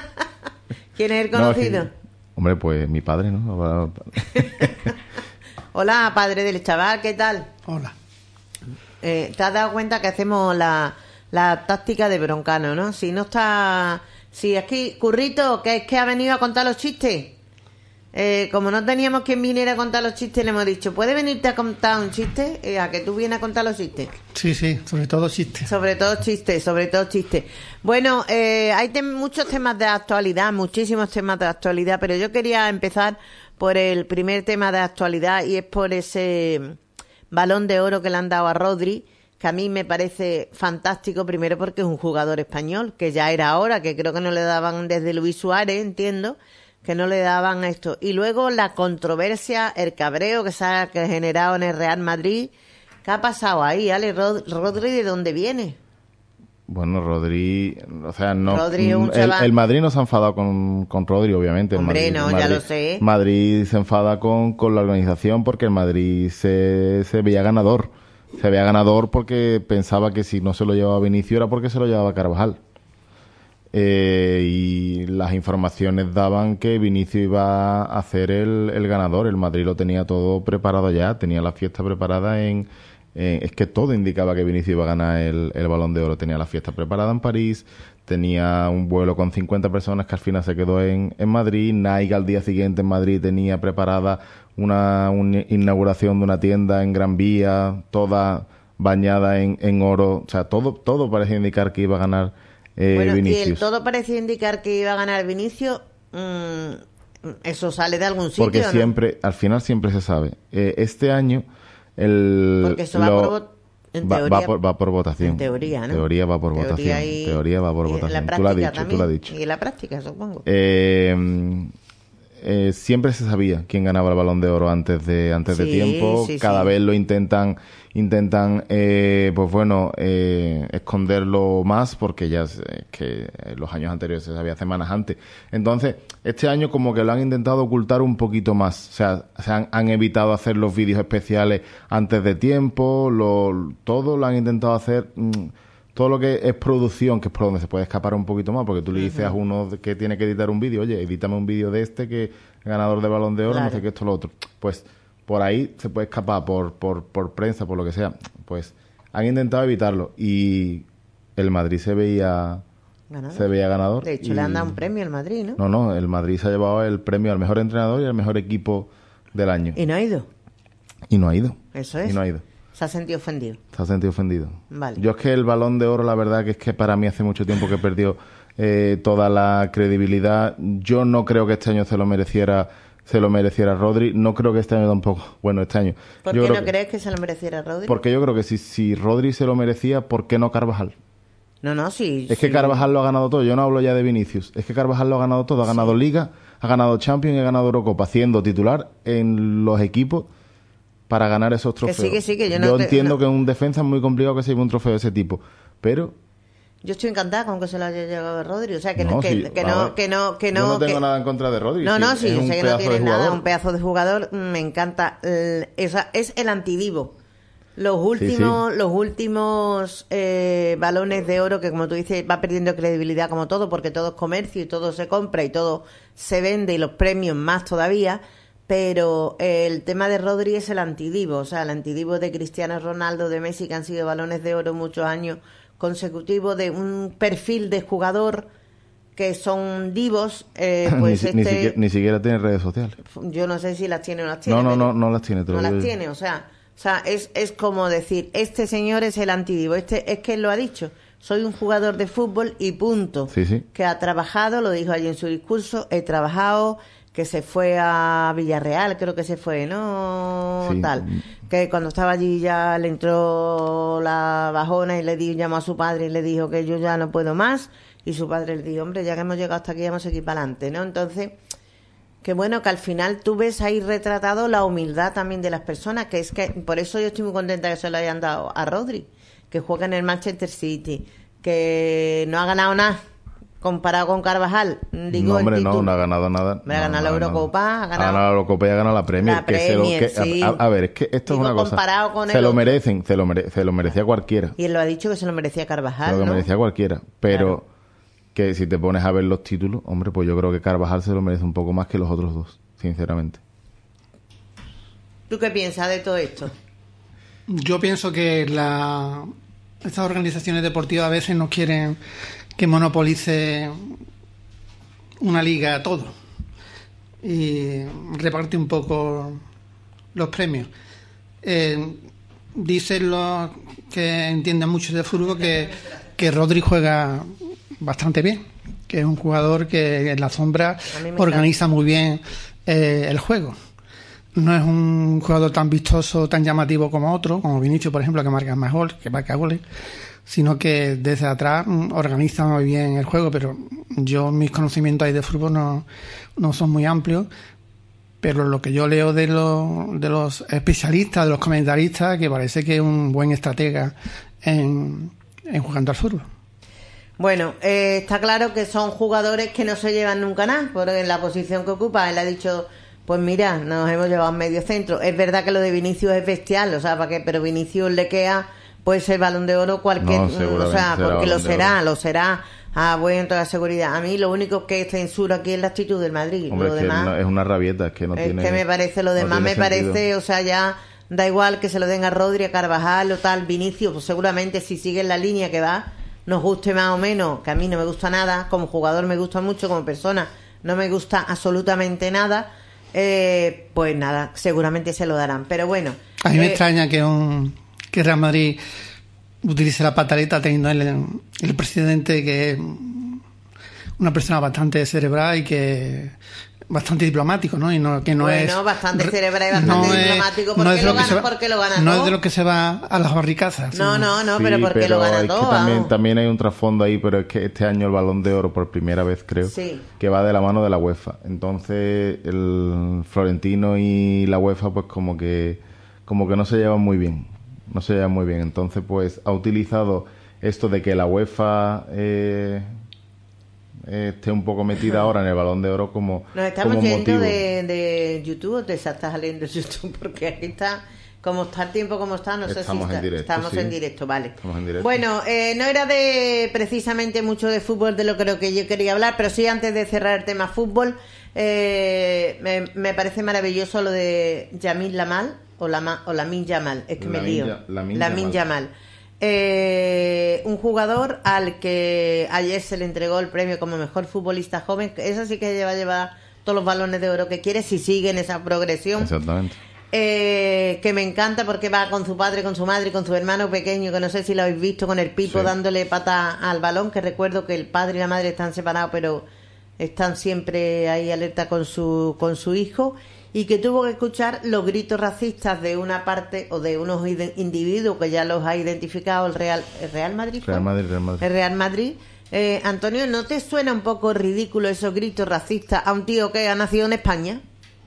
¿Quién es el conocido? No, es que... Hombre, pues mi padre, ¿no? Hola, padre del chaval, ¿qué tal? Hola. Eh, ¿Te has dado cuenta que hacemos la, la táctica de Broncano, no? Si no está... Sí, aquí, Currito, que es que ha venido a contar los chistes. Eh, como no teníamos quien viniera a contar los chistes, le hemos dicho, ¿puede venirte a contar un chiste? Eh, a que tú vienes a contar los chistes. Sí, sí, sobre todo chistes. Sobre todo chistes, sobre todo chistes. Bueno, eh, hay tem- muchos temas de actualidad, muchísimos temas de actualidad, pero yo quería empezar por el primer tema de actualidad y es por ese balón de oro que le han dado a Rodri, que a mí me parece fantástico, primero porque es un jugador español, que ya era hora, que creo que no le daban desde Luis Suárez, entiendo, que no le daban esto. Y luego la controversia, el cabreo que se ha generado en el Real Madrid. ¿Qué ha pasado ahí, Ale? Rod- Rodri, ¿de dónde viene? Bueno, Rodri, o sea, no... Rodri es un el, chaval... el Madrid no se ha enfadado con, con Rodri, obviamente. El Hombre, Madrid, no, el Madrid, ya lo sé. Madrid se enfada con, con la organización porque el Madrid se, se veía ganador. Se veía ganador porque pensaba que si no se lo llevaba Vinicius era porque se lo llevaba Carvajal. Eh, y las informaciones daban que Vinicius iba a hacer el, el ganador. El Madrid lo tenía todo preparado ya, tenía la fiesta preparada en, eh, es que todo indicaba que Vinicius iba a ganar el, el Balón de Oro. Tenía la fiesta preparada en París, tenía un vuelo con cincuenta personas que al final se quedó en, en Madrid. Nike al día siguiente en Madrid tenía preparada una, una inauguración de una tienda en Gran Vía, toda bañada en, en oro. O sea, todo, todo parecía indicar que iba a ganar eh, bueno, Vinicius. Y el todo parecía indicar que iba a ganar Vinicius. Mmm, ¿Eso sale de algún sitio? Porque siempre, ¿no? Al final siempre se sabe. Eh, este año, el... Porque eso va lo, por... En va, teoría, va, por, va por votación. En teoría, ¿no? Teoría va por teoría votación. Y, teoría va por y votación. En la tú lo has dicho, también. tú lo has dicho. Y en la práctica, supongo. Eh, eh, siempre se sabía quién ganaba el Balón de Oro antes de antes sí, de tiempo. Sí, Cada sí. vez lo intentan intentan eh, pues bueno eh, esconderlo más, porque ya es que los años anteriores se sabía semanas antes. Entonces este año como que lo han intentado ocultar un poquito más. O sea, se han, han evitado hacer los vídeos especiales antes de tiempo. Lo, todo lo han intentado hacer. Mmm, todo lo que es producción, que es por donde se puede escapar un poquito más, porque tú le dices uh-huh. a uno que tiene que editar un vídeo, oye, edítame un vídeo de este que es ganador del Balón de Oro, claro. no sé qué, esto, lo otro. Pues por ahí se puede escapar, por, por, por prensa, por lo que sea. Pues han intentado evitarlo. Y el Madrid se veía ganador. se veía ganador. De hecho, y... le han dado un premio al Madrid, ¿no? No, no, el Madrid se ha llevado el premio al mejor entrenador y al mejor equipo del año. ¿Y no ha ido? Y no ha ido. Eso es. Y no ha ido. Se ha sentido ofendido. Se ha sentido ofendido. Vale. Yo es que el Balón de Oro, la verdad que es que para mí hace mucho tiempo que perdió eh, toda la credibilidad. Yo no creo que este año se lo mereciera se lo mereciera Rodri. No creo que este año tampoco. Bueno, este año. ¿Por yo qué creo no que, crees que se lo mereciera Rodri? Porque yo creo que si, si Rodri se lo merecía, ¿por qué no Carvajal? No, no, sí. Es sí. que Carvajal lo ha ganado todo. Yo no hablo ya de Vinicius. Es que Carvajal lo ha ganado todo. Ha ganado sí. Liga, ha ganado Champions y ha ganado Eurocopa, siendo titular en los equipos para ganar esos trofeos. Que sí, que sí, que yo no yo te, entiendo no. que en un defensa es muy complicado que se lleve un trofeo de ese tipo, pero... Yo estoy encantada con que se lo haya llegado Rodri, o sea, que no, no, que, sí, que, no que no que no yo no tengo que... nada en contra de Rodri. No, sí, no, sí, yo sé que no tiene nada, un pedazo de jugador, me encanta. Esa es el antidivo. Los últimos, sí, sí. los últimos eh, balones de oro, que como tú dices, va perdiendo credibilidad como todo, porque todo es comercio y todo se compra y todo se vende y los premios más todavía. Pero el tema de Rodri es el antidivo, o sea, el antidivo de Cristiano Ronaldo, de Messi, que han sido balones de oro muchos años consecutivos, de un perfil de jugador que son divos. Eh, pues ni, este, ni, siquiera, ni siquiera tiene redes sociales. Yo no sé si las tiene o no las tiene. No, no, no, no las tiene. Te no lo las digo. tiene, o sea, o sea es, es como decir, este señor es el antidivo, este es que él lo ha dicho. Soy un jugador de fútbol y punto. Sí, sí. Que ha trabajado, lo dijo allí en su discurso, he trabajado... que se fue a Villarreal, creo que se fue, ¿no? Sí. Tal. Que cuando estaba allí ya le entró la bajona y le dijo, llamó a su padre y le dijo que yo ya no puedo más. Y su padre le dijo, hombre, ya que hemos llegado hasta aquí, vamos a seguir para adelante, ¿no? Entonces, que bueno, que al final tú ves ahí retratado la humildad también de las personas, que es que, por eso yo estoy muy contenta que se lo hayan dado a Rodri, que juega en el Manchester City, que no ha ganado nada. Comparado con Carvajal, digo, no, hombre, el no, no ha ganado nada. Me ha no, ganado no la Eurocopa, ha ganado, ha ganado la Eurocopa y ha ganado la Premier. La que Premier, se lo, que, sí. a, a ver, es que esto digo, es una cosa. Con se el lo otro. merecen, se lo, mere, se lo merecía cualquiera. Y él lo ha dicho que se lo merecía Carvajal. Se lo ¿no? merecía cualquiera. Pero claro. que si te pones a ver los títulos, hombre, pues yo creo que Carvajal se lo merece un poco más que los otros dos, sinceramente. ¿Tú qué piensas de todo esto? Yo pienso que la estas organizaciones deportivas a veces no quieren que monopolice una liga a todo y reparte un poco los premios. Eh, dicen los que entienden mucho de fútbol que, que Rodri juega bastante bien, que es un jugador que en la sombra organiza muy bien eh, el juego. No es un jugador tan vistoso, tan llamativo como otro, como Vinicius, por ejemplo, que marca más goles, que marca goles, sino que desde atrás organiza muy bien el juego. Pero yo, mis conocimientos ahí de fútbol no, no son muy amplios, pero lo que yo leo de los, de los especialistas, de los comentaristas, que parece que es un buen estratega en, en jugando al fútbol. Bueno, eh, está claro que son jugadores que no se llevan nunca nada, porque en la posición que ocupa, él ha dicho... Pues mira, nos hemos llevado medio centro. Es verdad que lo de Vinicius es bestial, o sea, ¿para qué? Pero Vinicius le queda, puede ser Balón de Oro cualquier, no, o sea, porque lo será, lo será. Ah, bueno, toda la seguridad. A mí lo único que censuro aquí es la actitud del Madrid. Hombre, lo es demás que es una rabieta, es que no es tiene. que me parece, lo demás no me sentido. parece, o sea, ya da igual que se lo den a Rodri, a Carvajal o tal, Vinicius, pues seguramente si sigue en la línea que va, nos guste más o menos, que a mí no me gusta nada, como jugador me gusta mucho, como persona no me gusta absolutamente nada, eh, pues nada, seguramente se lo darán. Pero bueno. A mí eh, me extraña que un que Real Madrid utilice la pataleta teniendo el, el presidente que es una persona bastante cerebral y que bastante diplomático, ¿no? Y no que no bueno, es Bueno, bastante cerebral y bastante no diplomático. Es, ¿Por no qué es lo, lo gana? que va, ¿Por qué lo gana no todo? es de lo que se va a las barricazas. No, sí. no, no, sí, pero ¿por qué pero lo gana es todo? Que también, Vamos. también hay un trasfondo ahí, pero es que este año el Balón de Oro, por primera vez creo, sí. que va de la mano de la UEFA. Entonces el Florentino y la UEFA pues como que como que no se llevan muy bien. No se llevan muy bien. Entonces pues ha utilizado esto de que la UEFA... Eh, esté un poco metida ahora en el Balón de Oro como Nos estamos como yendo motivo. de, de YouTube o te estás saliendo de YouTube porque aquí está como está el tiempo como está, no estamos sé si está, en directo, estamos sí. en directo, vale. Estamos en directo. Bueno, eh, no era de precisamente mucho de fútbol de lo creo que yo quería hablar, pero sí antes de cerrar el tema fútbol, eh, me, me parece maravilloso lo de Yamil Lamal o la o Lamine Yamal, es que me Lamine lío. Ya- Lamine Lamine Yamal. Yamal. Eh, un jugador al que ayer se le entregó el premio como mejor futbolista joven. Eso sí que lleva a llevar todos los balones de oro que quiere si sigue en esa progresión. Exactamente. Eh, que me encanta porque va con su padre, con su madre y con su hermano pequeño, que no sé si lo habéis visto, con el Pipo Sí. dándole pata al balón, que recuerdo que el padre y la madre están separados, pero están siempre ahí alerta con su, con su hijo, y que tuvo que escuchar los gritos racistas de una parte o de unos ide- individuos que ya los ha identificado el Real, el Real Madrid. ¿fue? Real Madrid, Real Madrid. El Real Madrid. Eh, Antonio, ¿no te suena un poco ridículo esos gritos racistas a un tío que ha nacido en España?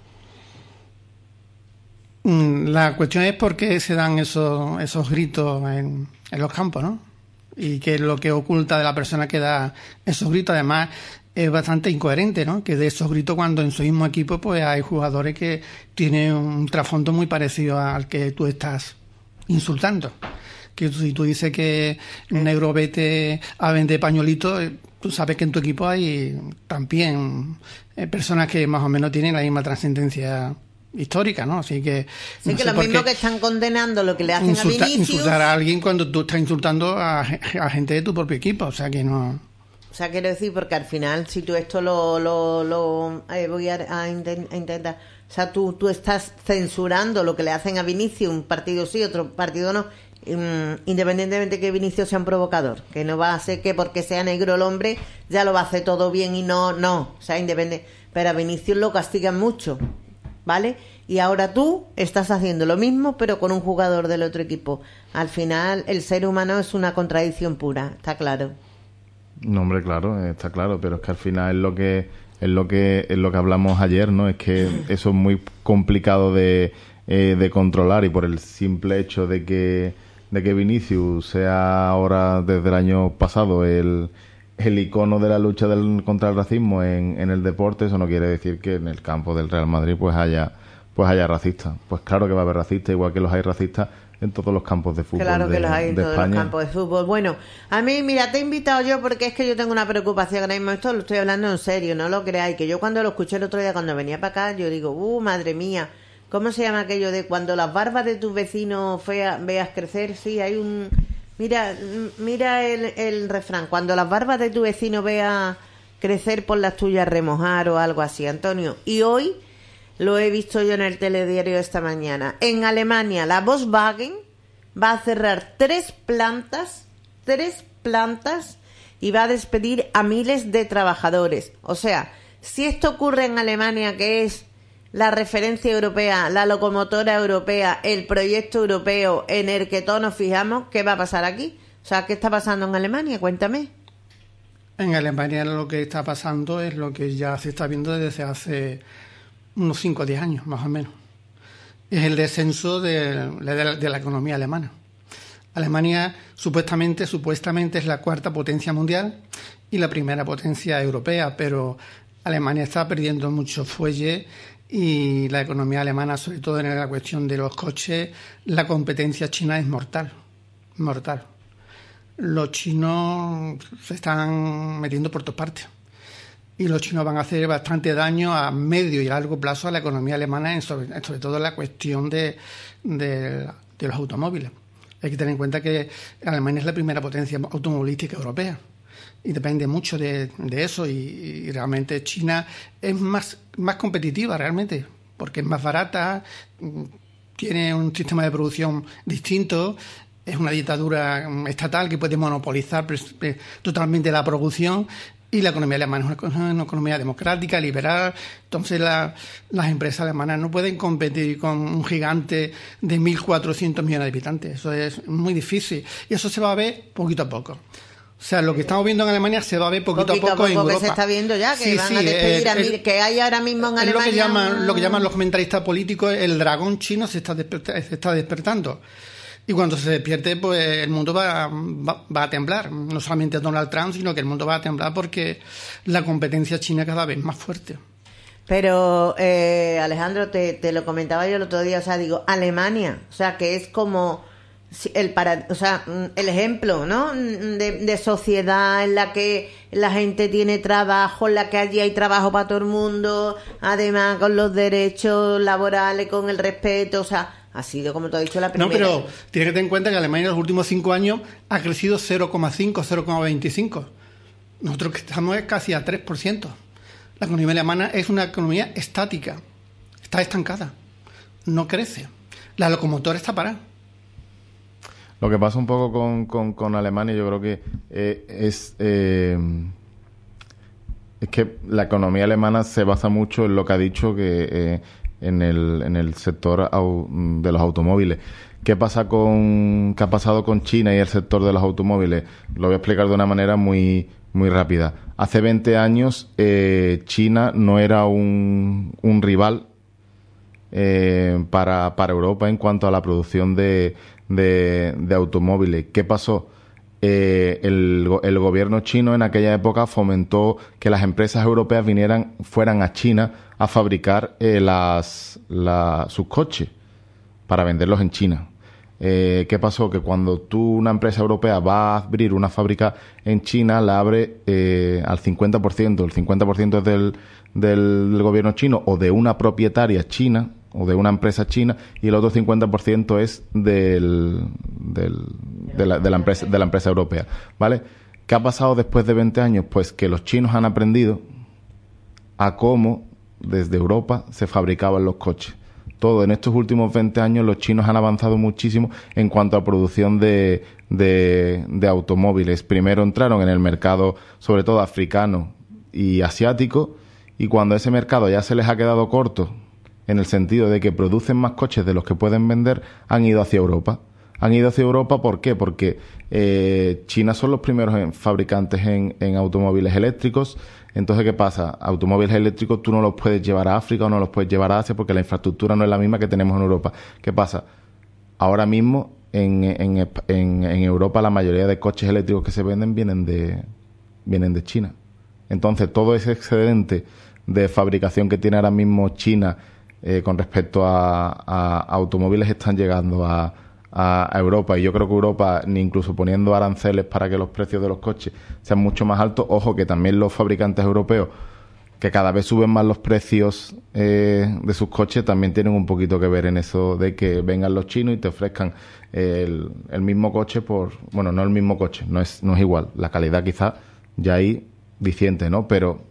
La cuestión es por qué se dan esos, esos gritos en, en los campos, ¿no? Y qué es lo que oculta de la persona que da esos gritos. Además, es bastante incoherente, ¿no? Que de esos gritos cuando en su mismo equipo pues hay jugadores que tienen un trasfondo muy parecido al que tú estás insultando. Que si tú dices que negro vete a vender pañuelitos, eh, tú sabes que en tu equipo hay también eh, personas que más o menos tienen la misma trascendencia histórica, ¿no? Así que Sí, no que sé los por mismos qué que están condenando lo que le hacen insulta- a Vinicius. insultar a alguien cuando tú estás insultando a, a gente de tu propio equipo, o sea que no. O sea, quiero decir, porque al final, si tú esto lo, lo, lo eh, voy a, a inten- a intentar, o sea, tú, tú estás censurando lo que le hacen a Vinicius, un partido sí, otro partido no, um, independientemente que Vinicius sea un provocador, que no va a ser que porque sea negro el hombre ya lo va a hacer todo bien y no, no, o sea, independiente, pero a Vinicius lo castigan mucho, ¿vale? Y ahora tú estás haciendo lo mismo, pero con un jugador del otro equipo. Al final, el ser humano es una contradicción pura, está claro. No, hombre, claro, está claro, pero es que al final es lo que es lo que es lo que hablamos ayer, ¿no? Es que eso es muy complicado de, eh, de controlar, y por el simple hecho de que de que Vinicius sea ahora desde el año pasado el el icono de la lucha del, contra el racismo en, en el deporte, eso no quiere decir que en el campo del Real Madrid pues haya pues haya racistas. Pues claro que va a haber racistas, igual que los hay racistas en todos los campos de fútbol. Claro que de, los hay en de todos España. los campos de fútbol. Bueno, a mí, mira, te he invitado yo porque es que yo tengo una preocupación ahora mismo. Esto lo estoy hablando en serio, no lo creáis. Que yo cuando lo escuché el otro día, cuando venía para acá, yo digo, uh, madre mía, ¿cómo se llama aquello de cuando las barbas de tus vecinos fea, veas crecer? Sí, hay un... Mira, mira el, el refrán, cuando las barbas de tu vecino veas crecer, por las tuyas remojar o algo así, Antonio. Y hoy lo he visto yo en el telediario esta mañana. En Alemania, la Volkswagen va a cerrar tres plantas, tres plantas, y va a despedir a miles de trabajadores. O sea, si esto ocurre en Alemania, que es la referencia europea, la locomotora europea, el proyecto europeo en el que todos nos fijamos, ¿qué va a pasar aquí? O sea, ¿qué está pasando en Alemania? Cuéntame. En Alemania lo que está pasando es lo que ya se está viendo desde hace unos cinco o diez años, más o menos. Es el descenso de, de, la, de la economía alemana. Alemania supuestamente, supuestamente es la cuarta potencia mundial y la primera potencia europea, pero Alemania está perdiendo mucho fuelle y la economía alemana, sobre todo en la cuestión de los coches, la competencia china es mortal, mortal. Los chinos se están metiendo por todas partes. y los chinos van a hacer bastante daño a medio y largo plazo a la economía alemana, en sobre, sobre todo en la cuestión de, de, de los automóviles. Hay que tener en cuenta que Alemania es la primera potencia automovilística europea y depende mucho de, de eso, y, y realmente China es más, más competitiva realmente, porque es más barata, tiene un sistema de producción distinto, es una dictadura estatal que puede monopolizar totalmente la producción, y la economía alemana es una, una economía democrática, liberal. Entonces la, las empresas alemanas no pueden competir con un gigante de mil cuatrocientos millones de habitantes. Eso es muy difícil, y eso se va a ver poquito a poco. O sea, lo que estamos viendo en Alemania se va a ver poquito, poquito a poco, poco en Europa. Que se está viendo ya, que sí, van sí, a despedir eh, a mil, el, que hay ahora mismo en Alemania. Es lo que llaman, una... lo que llaman los comentaristas políticos, el dragón chino se está, desperta, se está despertando. Y cuando se despierte, pues el mundo va, va, va a temblar. No solamente Donald Trump, sino que el mundo va a temblar porque la competencia china cada vez más fuerte. Pero, eh, Alejandro, te, te lo comentaba yo el otro día, o sea, digo, Alemania, o sea, que es como el para, o sea, el ejemplo, ¿no? De, de sociedad en la que la gente tiene trabajo, en la que allí hay trabajo para todo el mundo, además con los derechos laborales, con el respeto, o sea, ha sido, como tú has dicho, la primera. No, pero tienes que tener en cuenta que Alemania en los últimos cinco años ha crecido cero coma cinco, cero coma veinticinco. Nosotros que estamos casi a tres por ciento. La economía alemana es una economía estática. Está estancada. No crece. La locomotora está parada. Lo que pasa un poco con, con, con Alemania, yo creo que eh, es... Eh, es que la economía alemana se basa mucho en lo que ha dicho que... Eh, en el, en el sector au, de los automóviles. ¿Qué pasa con, qué ha pasado con China y el sector de los automóviles? Lo voy a explicar de una manera muy, muy rápida. Hace veinte años, eh, China no era un, un rival eh, para, para Europa en cuanto a la producción de, de, de automóviles. ¿Qué pasó? Eh, el, el gobierno chino en aquella época fomentó que las empresas europeas vinieran, fueran a China a fabricar eh, las, la, sus coches para venderlos en China. Eh, ¿Qué pasó? Que cuando tú, una empresa europea, va a abrir una fábrica en China, la abre eh, al cincuenta por ciento. El cincuenta por ciento es del, del, del gobierno chino o de una propietaria china o de una empresa china, y el otro cincuenta por ciento es del, del, de, la, de, la empresa, de la empresa europea, ¿vale? ¿Qué ha pasado después de veinte años? Pues que los chinos han aprendido a cómo desde Europa se fabricaban los coches. Todo en estos últimos veinte años los chinos han avanzado muchísimo en cuanto a producción de, de, de automóviles. Primero entraron en el mercado, sobre todo africano y asiático, y cuando ese mercado ya se les ha quedado corto, en el sentido de que producen más coches de los que pueden vender, han ido hacia Europa. Han ido hacia Europa, ¿por qué? Porque eh, China son los primeros en, fabricantes en, en automóviles eléctricos. Entonces, ¿qué pasa? Automóviles eléctricos tú no los puedes llevar a África o no los puedes llevar a Asia porque la infraestructura no es la misma que tenemos en Europa. ¿Qué pasa? Ahora mismo en, en, en, en Europa la mayoría de coches eléctricos que se venden vienen de, vienen de China. Entonces, todo ese excedente de fabricación que tiene ahora mismo China eh, con respecto a, a, a automóviles están llegando a A, a Europa, y yo creo que Europa, ni incluso poniendo aranceles para que los precios de los coches sean mucho más altos, ojo que también los fabricantes europeos, que cada vez suben más los precios eh, de sus coches, también tienen un poquito que ver en eso de que vengan los chinos y te ofrezcan el, el mismo coche por, bueno, no el mismo coche, no es, no es igual, la calidad quizá ya ahí diciente, ¿no? Pero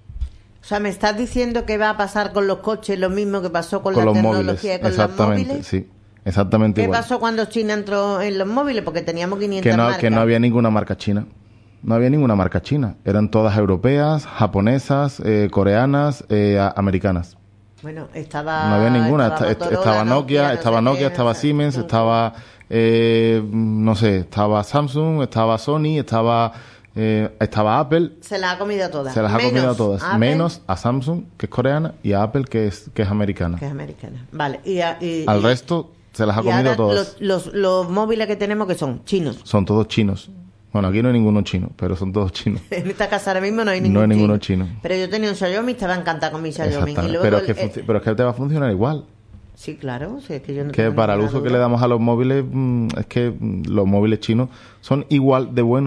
o sea, ¿me estás diciendo que va a pasar con los coches lo mismo que pasó con, con la los tecnología móviles, y con exactamente, los móviles? Sí. Exactamente ¿Qué igual. pasó cuando China entró en los móviles? Porque teníamos quinientas que no, marcas. Que no había ninguna marca china. No había ninguna marca china. Eran todas europeas, japonesas, eh, coreanas, eh, americanas. Bueno, estaba... No había ninguna. Estaba, Esta, Motorola, estaba Nokia, Nokia, estaba no Nokia, sé qué, estaba no sé. Siemens, estaba... Eh, no sé, estaba Samsung, estaba Sony, estaba... Eh, estaba Apple. Se las ha comido todas. Se las ha Menos comido a todas. Apple, menos a Samsung, que es coreana, y a Apple, que es, que es americana. que es americana. Vale. Y, a- y- Al y- resto se las ha y comido ahora todas. Los, los, los móviles que tenemos que son chinos. Son todos chinos. Bueno, aquí no hay ninguno chino, pero son todos chinos. En esta casa ahora mismo no hay ninguno No hay ninguno chino. Pero yo tenía un Xiaomi y estaba encantada con mi Xiaomi. Y Exactamente. luego Pero es, que el- funci- pero es que te va a funcionar igual. Sí, claro. Sí, es que yo no Que tengo para el ninguna uso que duda. le damos a los móviles, mm, es que mm, los móviles chinos son igual de buenos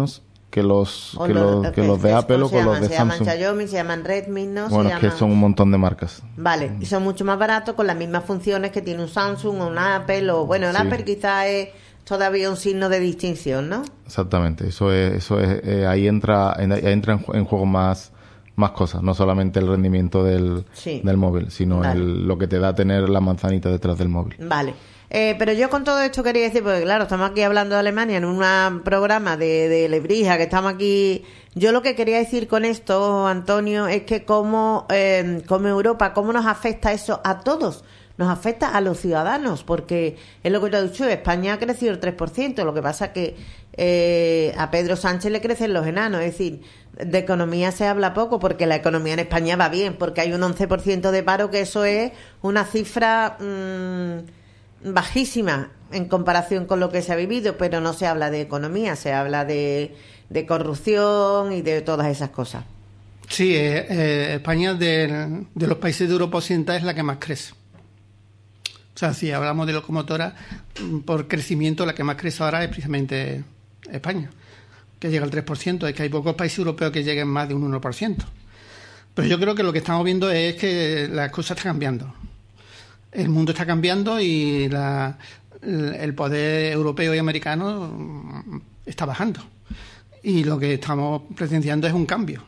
que los O que los- los, que ¿qué- los de qué- Apple cómo o se con los llaman? de Se llaman Samsung. Xiaomi, se llaman Redmi, ¿no? Bueno, se es que llaman... son un montón de marcas. Vale, y son mucho más baratos con las mismas funciones que tiene un Samsung o un Apple, o bueno, el Sí. Apple quizás es todavía un signo de distinción, ¿no? Exactamente, eso es, eso es, eh, ahí entra, en, ahí entra en, ju- en juego más, más cosas, no solamente el rendimiento del, Sí. del móvil, sino Vale. el- lo que te da tener la manzanita detrás del móvil. Vale. Eh, pero yo con todo esto quería decir, porque claro, estamos aquí hablando de Alemania en un programa de, de Lebrija, que estamos aquí... Yo lo que quería decir con esto, Antonio, es que como, eh, como Europa, cómo nos afecta eso a todos. Nos afecta a los ciudadanos, porque es lo que te he dicho, España ha crecido el tres por ciento, lo que pasa es que eh, a Pedro Sánchez le crecen los enanos, es decir, de economía se habla poco, porque la economía en España va bien, porque hay un once por ciento de paro, que eso es una cifra mmm, bajísima en comparación con lo que se ha vivido, pero no se habla de economía, se habla de, de corrupción y de todas esas cosas. Sí, eh, eh, España de, de los países de Europa Occidental es la que más crece. O sea, si hablamos de locomotora, mm, por crecimiento, la que más crece ahora es precisamente España, que llega al tres por ciento. Es que hay pocos países europeos que lleguen más de un uno por ciento. Pero yo creo que lo que estamos viendo es que las cosas están cambiando. El mundo está cambiando y la, el poder europeo y americano mm, está bajando. Y lo que estamos presenciando es un cambio.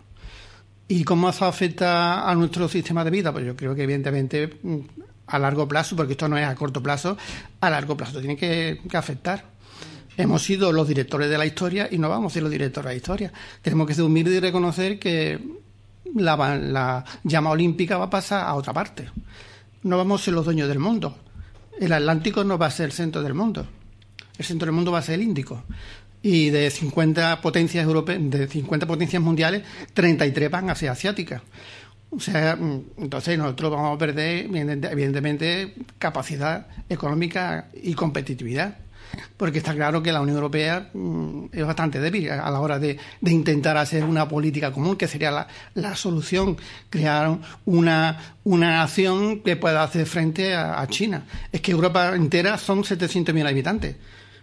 ¿Y cómo eso afecta a nuestro sistema de vida? Pues yo creo que evidentemente a largo plazo, porque esto no es a corto plazo, a largo plazo tiene que, que afectar. Hemos sido los directores de la historia y no vamos a ser los directores de la historia. Tenemos que ser humildes y reconocer que la, la llama olímpica va a pasar a otra parte. No vamos a ser los dueños del mundo. El Atlántico no va a ser el centro del mundo. El centro del mundo va a ser el Índico. Y de cincuenta potencias europeas, de cincuenta potencias mundiales, treinta y tres van a ser asiáticas. O sea, entonces nosotros vamos a perder, evidentemente, capacidad económica y competitividad. Porque está claro que la Unión Europea mm, es bastante débil a la hora de, de intentar hacer una política común, que sería la, la solución, crear una, una nación que pueda hacer frente a, a China. Es que Europa entera son setecientos millones de habitantes.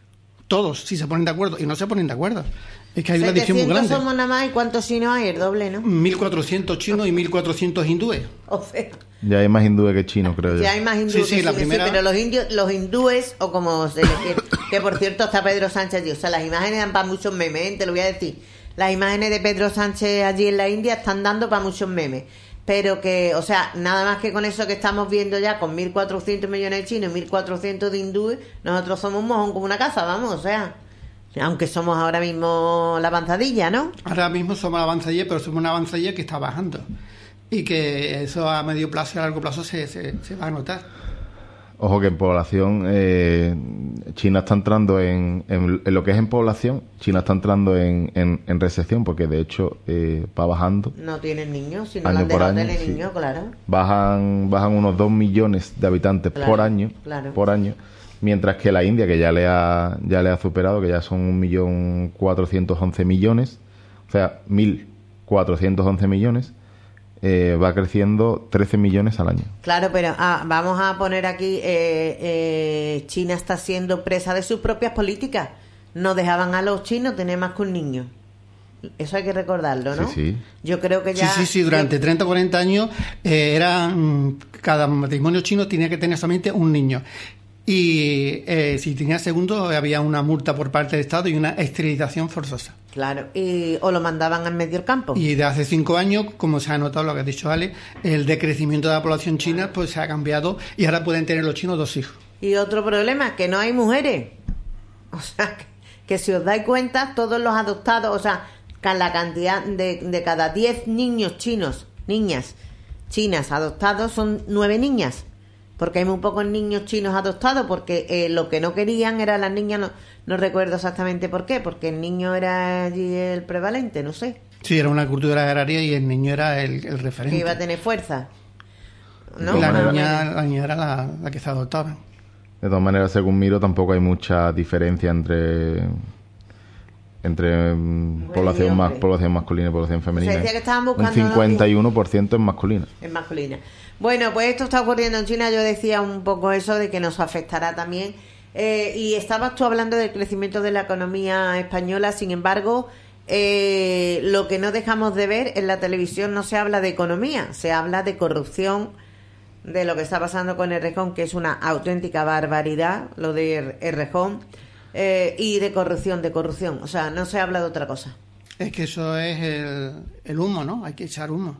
Todos, si se ponen de acuerdo, y no se ponen de acuerdo. Es que hay una división muy grande. somos nada más, ¿y cuántos chinos hay? El doble, ¿no? mil cuatrocientos chinos y mil cuatrocientos hindúes. O sea, Ya hay más hindúes que chinos, creo yo. ya hay más hindúes. Sí, sí, que la chinos, primera- pero los indios, los hindúes, o como se les quiere, que por cierto está Pedro Sánchez allí, o sea, las imágenes dan para muchos memes, ¿eh? Te lo voy a decir. Las imágenes de Pedro Sánchez allí en la India están dando para muchos memes. Pero que, o sea, nada más que con eso que estamos viendo ya, con mil cuatrocientos millones de chinos y mil cuatrocientos de hindúes, nosotros somos un mojón como una casa, vamos, o sea... Aunque somos ahora mismo la avanzadilla, ¿no? Ahora mismo somos la avanzadilla, pero somos una avanzadilla que está bajando. Y que eso a medio plazo y a largo plazo se, se, se va a notar. Ojo que en población, eh, China está entrando en, en, en lo que es en población, China está entrando en, en, en recesión, porque de hecho eh, va bajando. No tienen niños, si no Año lo han por dejado año, tener sí. niños, claro. Bajan, bajan unos dos millones de habitantes Claro, por año, claro. por año, mientras que la India, que ya le ha, ya le ha superado, que ya son un millón cuatrocientos once millones, o sea, mil cuatrocientos once millones, eh, va creciendo trece millones al año. Claro, pero ah, vamos a poner aquí, eh, eh, China está siendo presa de sus propias políticas. No dejaban a los chinos tener más que un niño. Eso hay que recordarlo, ¿no? Sí, sí. Yo creo que ya... Sí, sí, sí, durante treinta o cuarenta años eh, era, mm, cada matrimonio chino tenía que tener solamente un niño. Y eh, si tenía segundo había una multa por parte del Estado y una esterilización forzosa. Claro, y, o lo mandaban al medio del campo. Y de hace cinco años, como se ha notado lo que ha dicho Ale, el decrecimiento de la población china pues se ha cambiado y ahora pueden tener los chinos dos hijos. Y otro problema, que no hay mujeres. O sea, que, que si os dais cuenta, todos los adoptados, o sea, ca- la cantidad de, de cada diez niños chinos, niñas chinas adoptados, son nueve niñas. Porque hay muy pocos niños chinos adoptados, porque eh, lo que no querían era las niñas, no, no recuerdo exactamente por qué, porque el niño era allí el prevalente, no sé, Sí, era una cultura agraria y el niño era el, el referente. que iba a tener fuerza. ¿No? Y la Más o niña, menos. la niña era la, la que se adoptaba. De todas maneras, según miro, tampoco hay mucha diferencia entre entre mm, población, y más, hombre. población masculina y población femenina. decía que estaban Un buscando cincuenta y uno por ciento es masculina. Es masculina. Bueno, pues esto está ocurriendo en China. Yo decía un poco eso de que nos afectará también. Eh, y estabas tú hablando del crecimiento de la economía española. Sin embargo, eh, lo que no dejamos de ver en la televisión no se habla de economía, se habla de corrupción, de lo que está pasando con Errejón, que es una auténtica barbaridad, lo de Errejón, eh, y de corrupción, de corrupción. O sea, no se habla de otra cosa. Es que eso es el, el humo, ¿no? Hay que echar humo.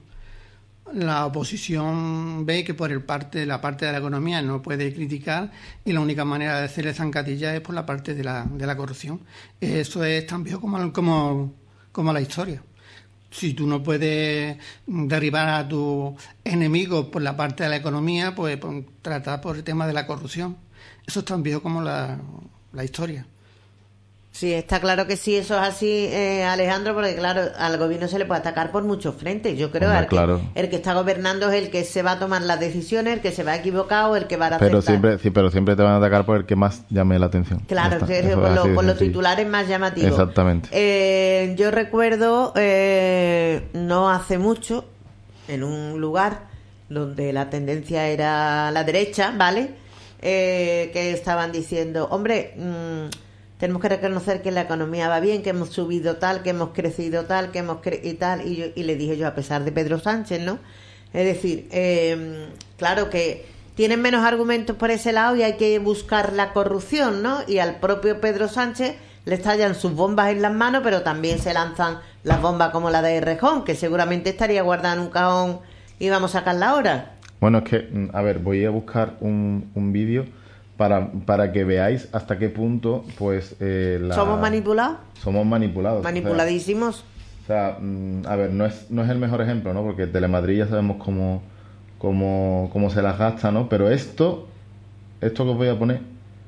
La oposición ve que por el parte, la parte de la economía no puede criticar y la única manera de hacerle zancadilla es por la parte de la, de la corrupción. Eso es tan viejo como, como, como la historia. Si tú no puedes derribar a tu enemigo por la parte de la economía, pues, pues tratar por el tema de la corrupción. Eso es tan viejo como la, la historia. Sí, está claro que sí, eso es así, eh, Alejandro, porque claro, al gobierno se le puede atacar por muchos frentes. Yo creo Hombre, que claro. el que está gobernando es el que se va a tomar las decisiones, el que se va a equivocar o el que va a Pero acertar. siempre, sí, pero siempre te van a atacar por el que más llame la atención. Claro, que es por, lo, por los titulares más llamativos. Exactamente. Eh, yo recuerdo, eh, no hace mucho, en un lugar donde la tendencia era la derecha, ¿vale? Eh, que estaban diciendo, hombre, mmm, tenemos que reconocer que la economía va bien, que hemos subido tal, que hemos crecido tal, que hemos cre y tal. Y, yo, y le dije yo, a pesar de Pedro Sánchez, ¿no? Es decir, eh, claro que tienen menos argumentos por ese lado y hay que buscar la corrupción, ¿no? Y al propio Pedro Sánchez le estallan sus bombas en las manos, pero también se lanzan las bombas como la de Errejón, que seguramente estaría guardada en un cajón y vamos a sacarla ahora. Bueno, es que, a ver, voy a buscar un, un vídeo para, para que veáis hasta qué punto, pues... Eh, la... ¿Somos manipulados? Somos manipulados. Manipuladísimos. O sea, o sea, a ver, no es, no es el mejor ejemplo, ¿no? Porque Telemadrid ya sabemos cómo, cómo, cómo se las gasta, ¿no? Pero esto, esto que os voy a poner,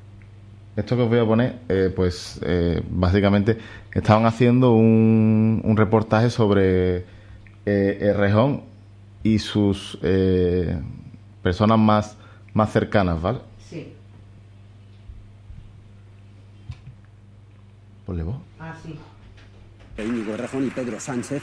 esto que os voy a poner, eh, pues, eh, básicamente, estaban haciendo un, un reportaje sobre eh, Errejón y sus eh, personas más, más cercanas, ¿vale? Sí. Ponle voz. Ah, sí. Íñigo Errejón y Pedro Sánchez.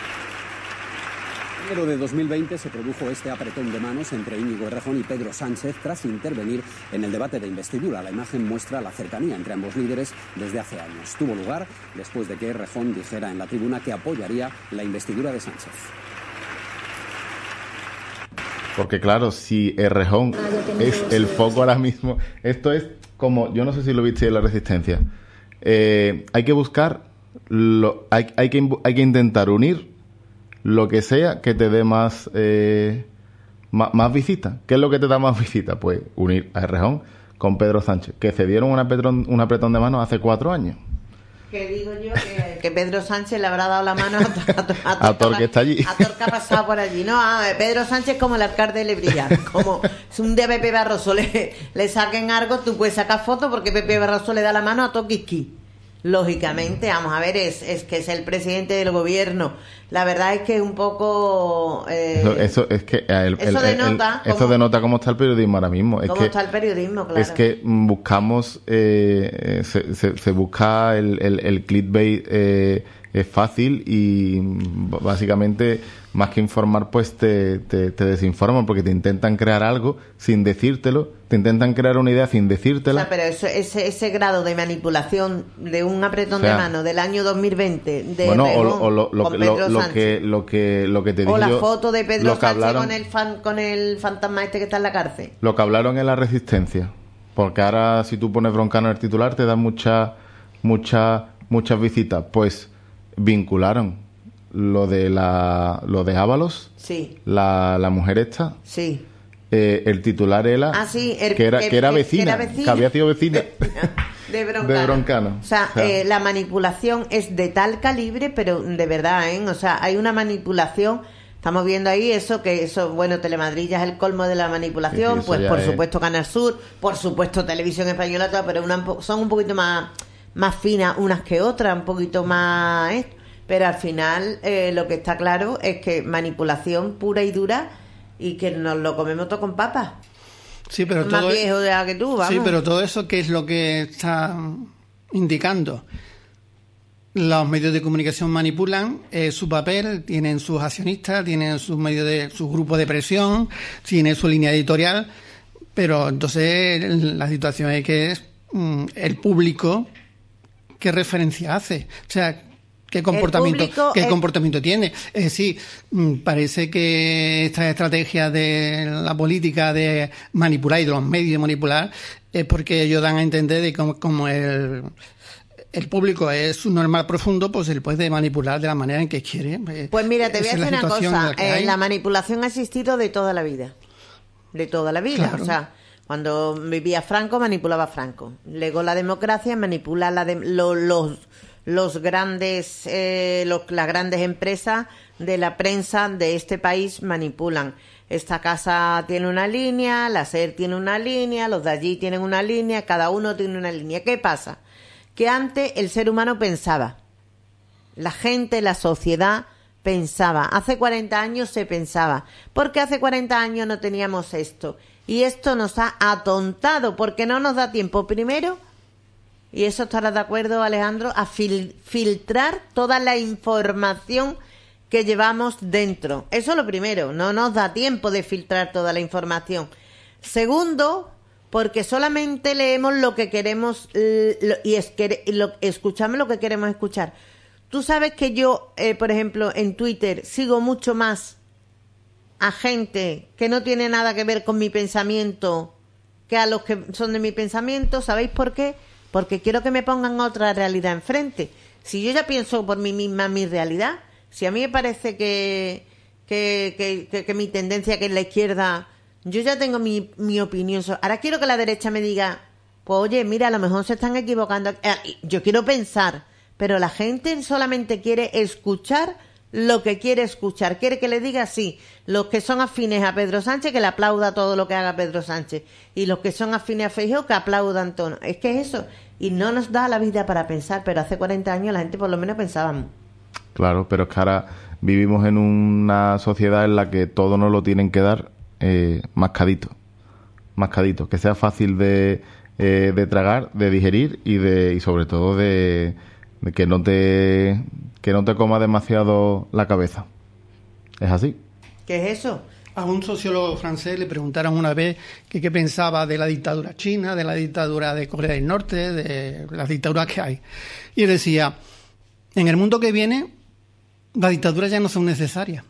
En enero de dos mil veinte se produjo este apretón de manos entre Íñigo Errejón y Pedro Sánchez tras intervenir en el debate de investidura. La imagen muestra la cercanía entre ambos líderes desde hace años. Tuvo lugar después de que Errejón dijera en la tribuna que apoyaría la investidura de Sánchez. Porque claro, si Errejón es el foco ahora mismo, esto es como, yo no sé si lo viste en La Resistencia, eh, hay que buscar, lo, hay, hay, que, hay que intentar unir lo que sea que te dé más, eh, más, más visitas. ¿Qué es lo que te da más visitas? Pues unir a Errejón con Pedro Sánchez, que se dieron una petrón, un apretón de manos hace cuatro años. Que digo yo que, que Pedro Sánchez le habrá dado la mano a, a, a, a Tor que está allí. A Tor que ha pasado por allí. No, a Pedro Sánchez como el alcalde de Lebrija. Como si un día Pepe Barroso le, le saquen algo, tú puedes sacar fotos porque Pepe Barroso le da la mano a Tor Quisqui. Lógicamente, vamos a ver, es, es que es el presidente del gobierno. La verdad es que es un poco... Eh, eso, eso es que el, eso, el, denota el, eso denota cómo está el periodismo ahora mismo. Es cómo que, está el periodismo, claro. Es que buscamos, eh, se, se, se busca el, el, el clickbait eh, es fácil y básicamente más que informar pues te, te, te desinforman porque te intentan crear algo sin decírtelo, te intentan crear una idea sin decírtela. O sea, pero eso, ese, ese grado de manipulación de un apretón, o sea, de mano del año dos mil veinte de bueno, Errejón, o, o lo, lo, con Pedro lo, lo Sánchez, que lo que lo que te digo o la yo, foto de Pedro lo que Sánchez hablaron, con el fan, con el fantasma este que está en la cárcel, lo que hablaron en La Resistencia, porque ahora si tú pones Broncano en el titular te dan muchas muchas muchas visitas, pues vincularon lo de la lo de Ábalos, sí, la, la mujer esta, sí, eh, el titular era, ah, sí, el, que era que, que era que, vecina, que, era vecina, que había sido vecina de Broncano. de Broncano. O sea, o sea eh, la manipulación es de tal calibre, pero de verdad, ¿eh? O sea, hay una manipulación. Estamos viendo ahí eso, que eso, bueno, Telemadrid ya es el colmo de la manipulación, sí, sí, pues por es... supuesto Canal Sur, por supuesto Televisión Española, toda, pero una, son un poquito más, más finas unas que otras, un poquito más... ¿eh? Pero al final eh, lo que está claro es que manipulación pura y dura y que nos lo comemos todo con papas. Sí, pero más todo viejo de que tú, vamos. Sí, pero todo eso, ¿qué es lo que está indicando? Los medios de comunicación manipulan eh, su papel, tienen sus accionistas, tienen sus medios de su grupo de presión, tienen su línea editorial, pero entonces la situación es que es mm, el público qué referencia hace, o sea, qué comportamiento, público, qué el... comportamiento tiene. Es decir, parece que esta estrategia de la política de manipular y de los medios de manipular es porque ellos dan a entender de cómo, cómo el, el público es un normal profundo, pues se le puede manipular de la manera en que quiere. Pues mira, te voy a Esa es decir la una situación en cosa, la que eh, hay. la manipulación ha existido de toda la vida, de toda la vida, Claro. o sea... Cuando vivía Franco, manipulaba a Franco. Luego la democracia manipula la de, lo, los, los grandes, eh, los, las grandes empresas de la prensa de este país manipulan. Esta casa tiene una línea, la SER tiene una línea, los de allí tienen una línea, cada uno tiene una línea. ¿Qué pasa? Que antes el ser humano pensaba. La gente, la sociedad pensaba. Hace cuarenta años se pensaba. Porque hace cuarenta años no teníamos esto. Y esto nos ha atontado porque no nos da tiempo, primero, y eso estarás de acuerdo, Alejandro, a fil- filtrar toda la información que llevamos dentro. Eso es lo primero, no nos da tiempo de filtrar toda la información. Segundo, porque solamente leemos lo que queremos l- lo- y, es que, y lo, escuchamos lo que queremos escuchar. Tú sabes que yo, eh, por ejemplo, en Twitter sigo mucho más a gente que no tiene nada que ver con mi pensamiento que a los que son de mi pensamiento. ¿Sabéis por qué? Porque quiero que me pongan otra realidad enfrente. Si yo ya pienso por mí misma mi realidad, si a mí me parece que que, que, que, que mi tendencia que es la izquierda, yo ya tengo mi, mi opinión. Ahora quiero que la derecha me diga, pues oye, mira, a lo mejor se están equivocando. Yo quiero pensar, pero la gente solamente quiere escuchar lo que quiere escuchar, quiere que le diga sí, los que son afines a Pedro Sánchez que le aplauda todo lo que haga Pedro Sánchez y los que son afines a Feijóo que aplaudan todo. Es que es eso, y no nos da la vida para pensar, pero hace cuarenta años la gente por lo menos pensábamos. Claro, pero es que ahora vivimos en una sociedad en la que todo nos lo tienen que dar eh, mascadito, mascadito, que sea fácil de, eh, de tragar, de digerir y de y sobre todo de, de que no te que no te coma demasiado la cabeza. ¿Es así? ¿Qué es eso? A un sociólogo francés le preguntaron una vez que qué pensaba de la dictadura china, de la dictadura de Corea del Norte, de las dictaduras que hay. Y él decía, en el mundo que viene, las dictaduras ya no son necesarias.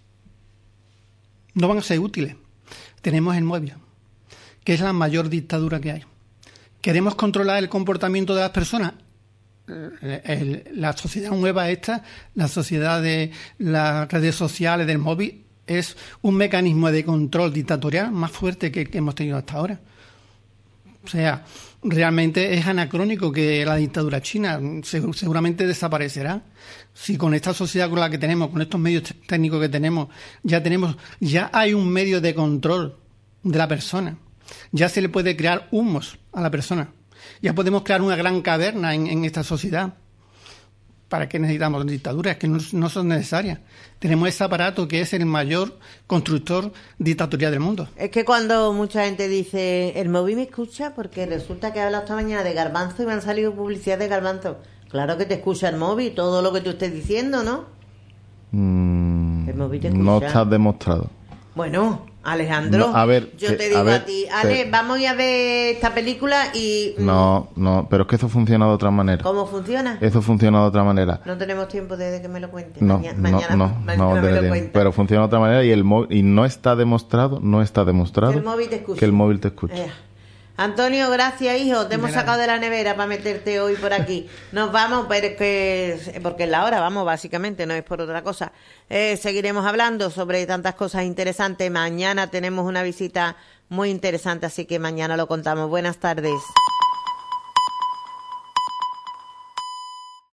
No van a ser útiles. Tenemos el móvil, que es la mayor dictadura que hay. ¿Queremos controlar el comportamiento de las personas? El, el, la sociedad nueva esta, la sociedad de las redes sociales, del móvil, es un mecanismo de control dictatorial más fuerte que el que hemos tenido hasta ahora. O sea, realmente es anacrónico que la dictadura china seguramente desaparecerá. Si con esta sociedad con la que tenemos, con estos medios técnicos que tenemos, ya tenemos, ya hay un medio de control de la persona. Ya se le puede crear humos a la persona. Ya podemos crear una gran caverna en, en esta sociedad. ¿Para qué necesitamos dictaduras? Que no, no son necesarias. Tenemos ese aparato que es el mayor constructor dictatorial del mundo. Es que cuando mucha gente dice, el móvil me escucha, porque resulta que he hablado esta mañana de garbanzo y me han salido publicidad de garbanzo. Claro que te escucha el móvil, todo lo que tú estés diciendo, ¿no? Mm, el móvil te escucha. No está demostrado. Bueno, Alejandro, No, a ver, yo que- te digo a a, ver, ti, Ale, te- vamos a ir a ver esta película y... mm, No, no, pero es que eso funciona de otra manera. ¿Cómo funciona? Eso funciona de otra manera. No tenemos tiempo de que me lo cuente. No, Maña- no, mañana, no, mañana no me tiene lo tiempo. cuenta. Pero funciona de otra manera y el mo- y no está demostrado, no está demostrado Que el móvil te escucha. que el móvil te escuche. Eh. Antonio, gracias, hijo. Te hemos De nada. sacado de la nevera para meterte hoy por aquí. Nos vamos, pero es que... Porque es la hora, vamos, básicamente, no es por otra cosa. Eh, seguiremos hablando sobre tantas cosas interesantes. Mañana tenemos una visita muy interesante, así que mañana lo contamos. Buenas tardes.